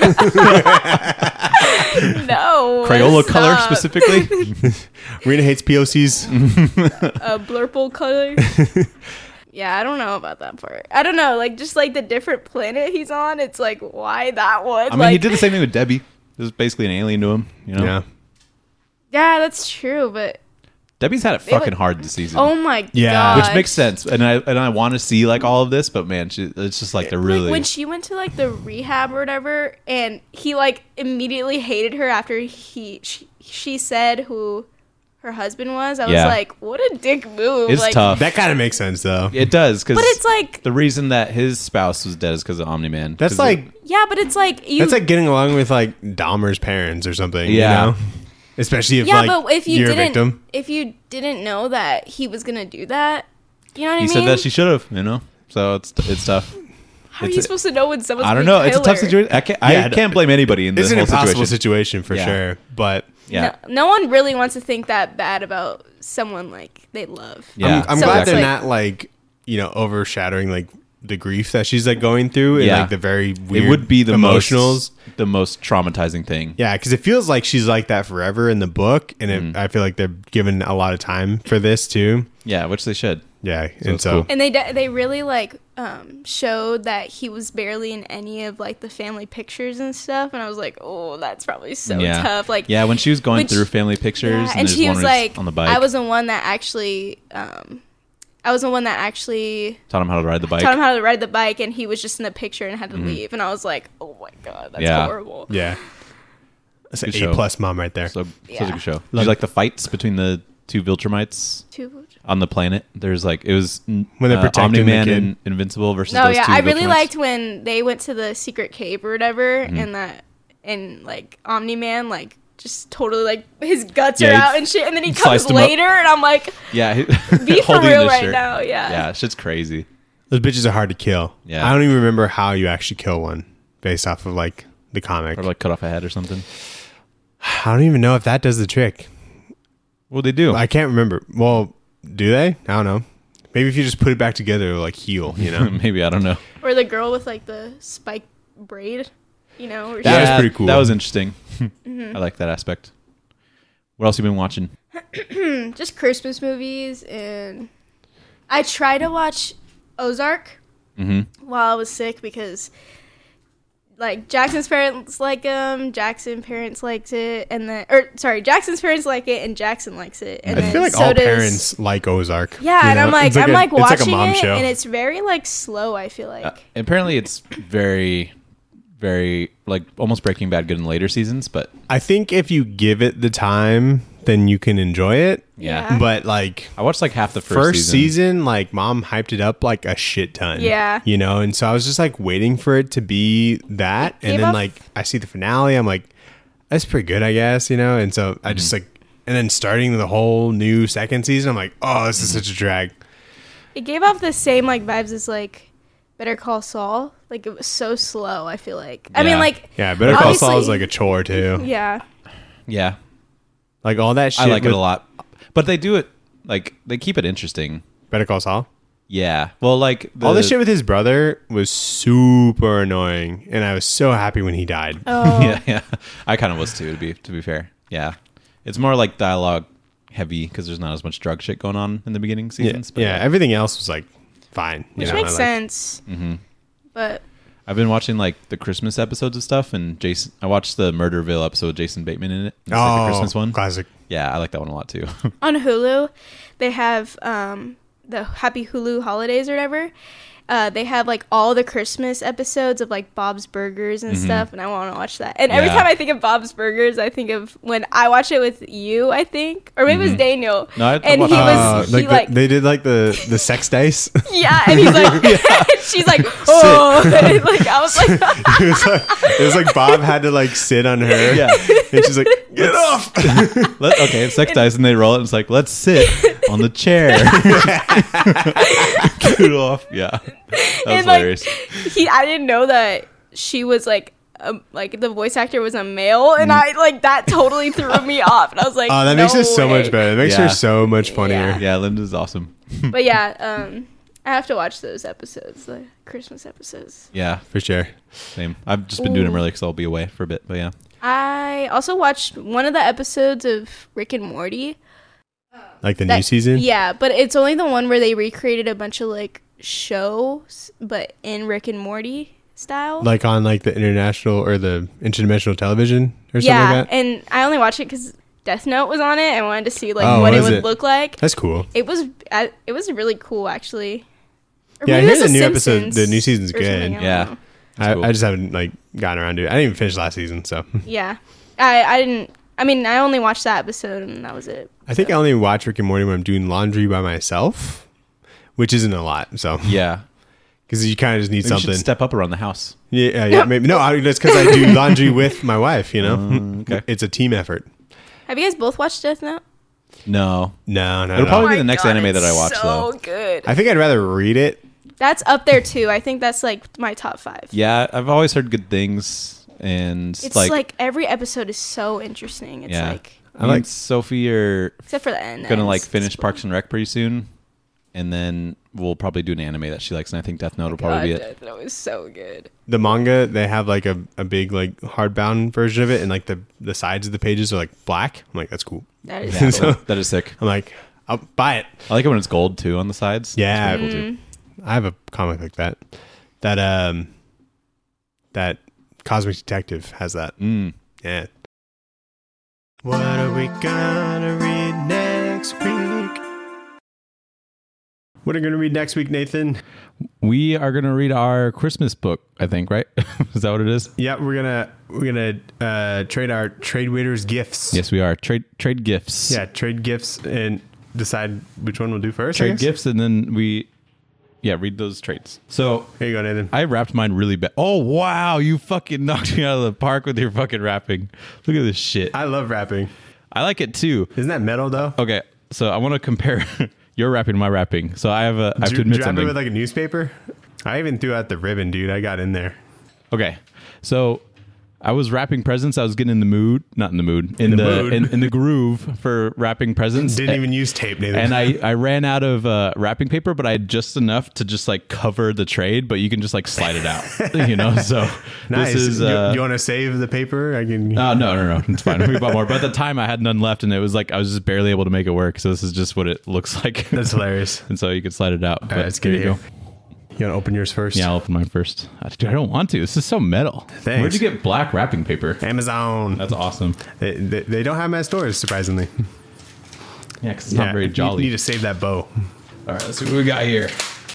No. Crayola stop. color specifically? Rena hates POCs. Blurple color. Yeah, I don't know about that part. I don't know, like just like the different planet he's on. It's like why that one? I mean, like, he did the same thing with Debbie. This is basically an alien to him. You know? Yeah. Yeah, that's true. But Debbie's had it They fucking would- hard this season. oh my Yeah. god, Which makes sense, and I want to see like all of this, but man, it's just like they're really. Like when she went to like the rehab or whatever, and he like immediately hated her after she said who her husband was, I was like, what a dick move. It's like, tough. That kind of makes sense, though. It does, because but it's like the reason that his spouse was dead is because of Omni-Man. That's like yeah, but it's like that's like getting along with like Dahmer's parents or something. Yeah. You know? Especially if but if you're a victim. if you didn't know that he was gonna do that, you know what I mean? He said that she should have, so it's tough. How are you supposed to know when someone's I don't know. It's a tough situation. I can't blame anybody in this It's an whole impossible situation. for sure, but Yeah. No one really wants to think that bad about someone like they love. Yeah. I'm So glad it's they're like- not like overshadowing like the grief that she's like going through and like the very weird It would be the emotionals. the most traumatizing thing. Yeah, because it feels like she's like that forever in the book, and I feel like they're given a lot of time for this too. Yeah, which they should. Yeah, So and it's so cool. And they really like showed that he was barely in any of like the family pictures and stuff, and I was like, oh, that's probably so tough. Like when she was going through family pictures, and she was like, on the bike. I was the one that actually taught him how to ride the bike. taught him how to ride the bike, and he was just in the picture and had to leave, and I was like, oh my god, that's horrible. yeah, that's an Good show. A+ mom right there. Such Yeah. a good show. Did you like the fights between the two Viltrumites on the planet? There's like it was When they're protecting Omni-Man the kid. and Invincible versus No, those yeah, two I really Viltrumites. liked when they went to the secret cave or whatever, and like Omni-Man like just totally like his guts are Yeah, out he and shit, and then he sliced comes him up. later, and I'm like, Yeah, be for holding real the right shirt. now, yeah. Yeah, shit's crazy. Those bitches are hard to kill. Yeah. I don't even remember how you actually kill one based off of like the comic. Or like cut off a head or something. I don't even know if that does the trick. Well, they do. I can't remember. Well, do they? I don't know. Maybe if you just put it back together, it'll like heal. Maybe, I don't know. Or the girl with like the spike braid, where That was pretty cool. That was interesting. I like that aspect. What else you been watching? just Christmas movies, and I try to watch Ozark while I was sick because like Jackson's parents like him, Jackson's parents liked it, and then Jackson's parents like it and Jackson likes it. And I then feel like so all does- parents like Ozark. Yeah, and I'm like It's I'm like it's watching a mom it, show. and it's very like slow. I feel like Apparently, it's very, very like almost Breaking Bad good in later seasons, but I think if you give it the time, then you can enjoy it. Yeah. But like I watched like half the first season, like mom hyped it up like a shit ton. Yeah. And so I was just like waiting for it to be that, and then like I see the finale, I'm like, that's pretty good, I guess, and so I just like, and then starting the whole new second season, I'm like, oh, this is such a drag. it gave off the same like vibes as like Better Call Saul. Like it was so slow. I feel like. I mean, like Yeah, Better Call Saul is obviously- like a chore too. Yeah. Yeah, Like all that shit. I like it with a lot, but they do it like they keep it interesting. Better Call Saul. Yeah, well, like All this shit with his brother was super annoying, and I was so happy when he died. Oh. yeah, I kind of was too. To be fair, yeah, it's more like dialogue heavy because there's not as much drug shit going on in the beginning seasons. Yeah, everything else was like fine. Which makes sense. Mm-hmm. But I've been watching like the Christmas episodes of stuff, and I watched the Murderville episode with Jason Bateman in it. It's like the Christmas one. Classic. Yeah, I like that one a lot too. on Hulu, they have the Happy Hulu Holidays or whatever. They have like all the Christmas episodes of like Bob's Burgers and stuff, and I want to watch that. And every Yeah. time I think of Bob's Burgers, I think of when I watch it with you, I think, or maybe it was Daniel. No, I and watched he it. was he like they did like the sex dice. yeah, and he's like, she's like, oh, and, like I was like, it was like Bob had to like sit on her. Yeah. And she's like, get off. Okay, it's sex dice, and they roll it. And it's like, let's sit on the chair. Get off. Yeah, that was and like hilarious. I didn't know that she was like the voice actor was a male, and I like that totally threw me off, and I was like, Oh, that makes no it so way. much better. It makes Yeah. her so much funnier. Yeah, Linda's awesome. But yeah, I have to watch those episodes, the Christmas episodes. Yeah, For sure. same. I've just been doing them early because I'll be away for a bit. But yeah, I also watched one of the episodes of Rick and Morty. Like the new season. Yeah, but it's only the one where they recreated a bunch of like shows, but in Rick and Morty style. Like on like the international or the interdimensional television or something yeah, like that. and I only watched it because Death Note was on it. I wanted to see like Oh, what it was would it? look like. That's cool. It was really cool actually. Or Yeah, I maybe hear it was the The new episode- Simpsons the new season's or something, good. I don't Yeah. know. That's cool. I just haven't like gotten around to it. I didn't even finish last season, so Yeah, I I mean, I only watched that episode and that was it. I think I only watch Rick and Morty when I'm doing laundry by myself, which isn't a lot. So yeah, because you kind of just need something. You should step up around the house. Yeah. Maybe no. That's because I do laundry with my wife. You know, okay. It's a team effort. Have you guys both watched Death Note? No. It'll probably be the next anime that I watch. So good. I think I'd rather read it. That's up there too. I think that's like my top 5. Yeah, I've always heard good things, and it's like every episode is so interesting. It's like I like Sophie are except for the end. Gonna like finish Parks and Rec pretty soon, and then we'll probably do an anime that she likes, and I think Death Note will probably be it. Death Note is so good. The manga, they have like a big like hardbound version of it, and like the sides of the pages are like black. I'm like, that's cool. That is cool. That is sick. I'm like, I'll buy it. I like it when it's gold too on the sides. Yeah, cool too. I have a comic like that. That Cosmic Detective has that. Yeah. What are we gonna read next week? What are we gonna read next week, Nathan? We are gonna read our Christmas book, I think, right? Is that what it is? Yeah, we're gonna trade our trade waiters gifts. Yes, we are. Trade gifts. Yeah, trade gifts and decide which one we'll do first. Trade gifts, and then read those trades. So here you go, Nathan. I wrapped mine really bad. Oh wow, you fucking knocked me out of the park with your fucking wrapping. Look at this shit. I love wrapping. I like it too. Isn't that metal though? Okay, so I want to compare your wrapping to my wrapping. So I have to admit something. Did you wrap it with like a newspaper? I even threw out the ribbon, dude. I got in there. Okay, so I was wrapping presents. I was getting in the mood, not in the mood, in the groove for wrapping presents. Didn't even use tape, Nathan. And I ran out of wrapping paper, but I had just enough to just like cover the trade, but you can just like slide it out, you know. So nice. This is. You want to save the paper? I can. No, it's fine. We bought more, but at the time I had none left, and it was like I was just barely able to make it work. So this is just what it looks like. That's hilarious. And so you could slide it out. All right, let's get it here. You want to open yours first? Yeah, I'll open mine first. Dude, I don't want to. This is so metal. Thanks. Where'd you get black wrapping paper? Amazon. That's awesome. They don't have them at stores, surprisingly. Yeah, because it's not very jolly. You need to save that bow. All right, let's see what we got here.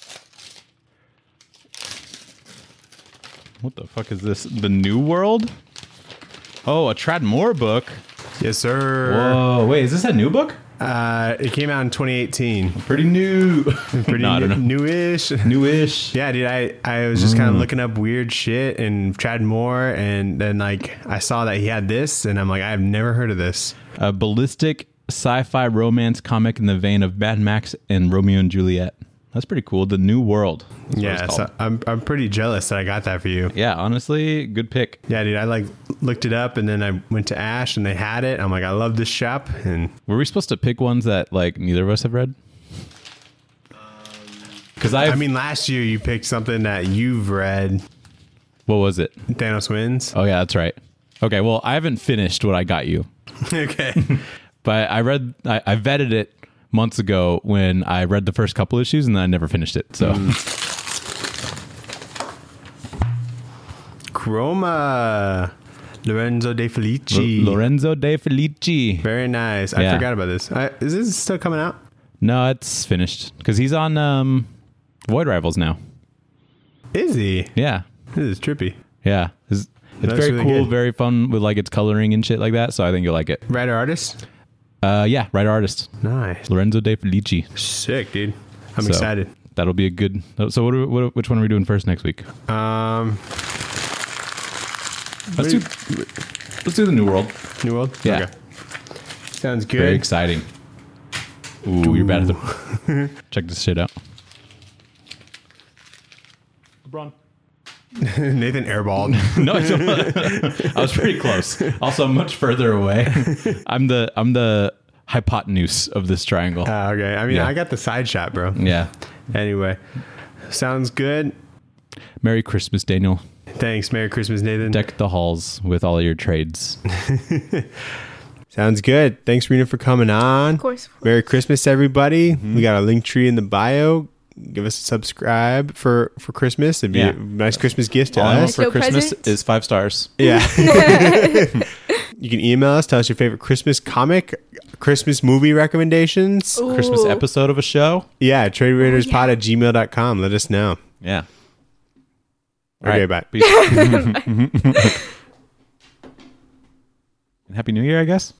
What the fuck is this? The New World? Oh, a Tradd Moore book. Yes, sir. Whoa, wait, is this a new book? It came out in 2018. Pretty new. Pretty newish. Newish. Yeah, dude, I was just kind of looking up weird shit and Tradd Moore, and then like I saw that he had this, and I'm like, I've never heard of this. A ballistic sci-fi romance comic in the vein of Mad Max and Romeo and Juliet. That's pretty cool. The New World. Yeah, so I'm pretty jealous that I got that for you. Yeah, honestly, good pick. Yeah, dude, I like looked it up, and then I went to Ash and they had it. I'm like, I love this shop. And were we supposed to pick ones that like neither of us have read? Because I mean, last year you picked something that you've read. What was it? Thanos Wins. Oh yeah, that's right. Okay, well, I haven't finished what I got you. Okay. But I vetted it months ago when I read the first couple issues, and then I never finished it. So Chroma. Lorenzo De Felici. Lorenzo De Felici. Very nice. I forgot about this. Is this still coming out? No, it's finished because he's on Void Rivals now. Is he? Yeah. This is trippy. Yeah. It's very really cool, good. Very fun with like its coloring and shit like that. So I think you'll like it. Writer artist? Yeah, writer artist. Nice. Lorenzo De Felici. Sick, dude. I'm excited. That'll be a good. So which one are we doing first next week? Let's do the New World. New World? Yeah. Okay. Sounds good. Very exciting. Ooh, you're bad at the. Check this shit out. LeBron. Nathan airballed. No, I was pretty close. Also, much further away. I'm the hypotenuse of this triangle. Okay. I mean, I got the side shot, bro. Yeah. Anyway, sounds good. Merry Christmas, Daniel. Thanks. Merry Christmas, Nathan. Deck the halls with all your trades. Sounds good. Thanks, Rena, for coming on. Of course. Merry Christmas, everybody. We got a link tree in the bio. Give us a subscribe for Christmas. It'd be a nice Christmas gift to us. For Christmas is 5 stars. Yeah. You can email us. Tell us your favorite Christmas comic, Christmas movie recommendations. Ooh. Christmas episode of a show. Yeah. TradeRaidersPod@gmail.com. Let us know. Yeah. Okay, bye. Peace. Happy New Year, I guess.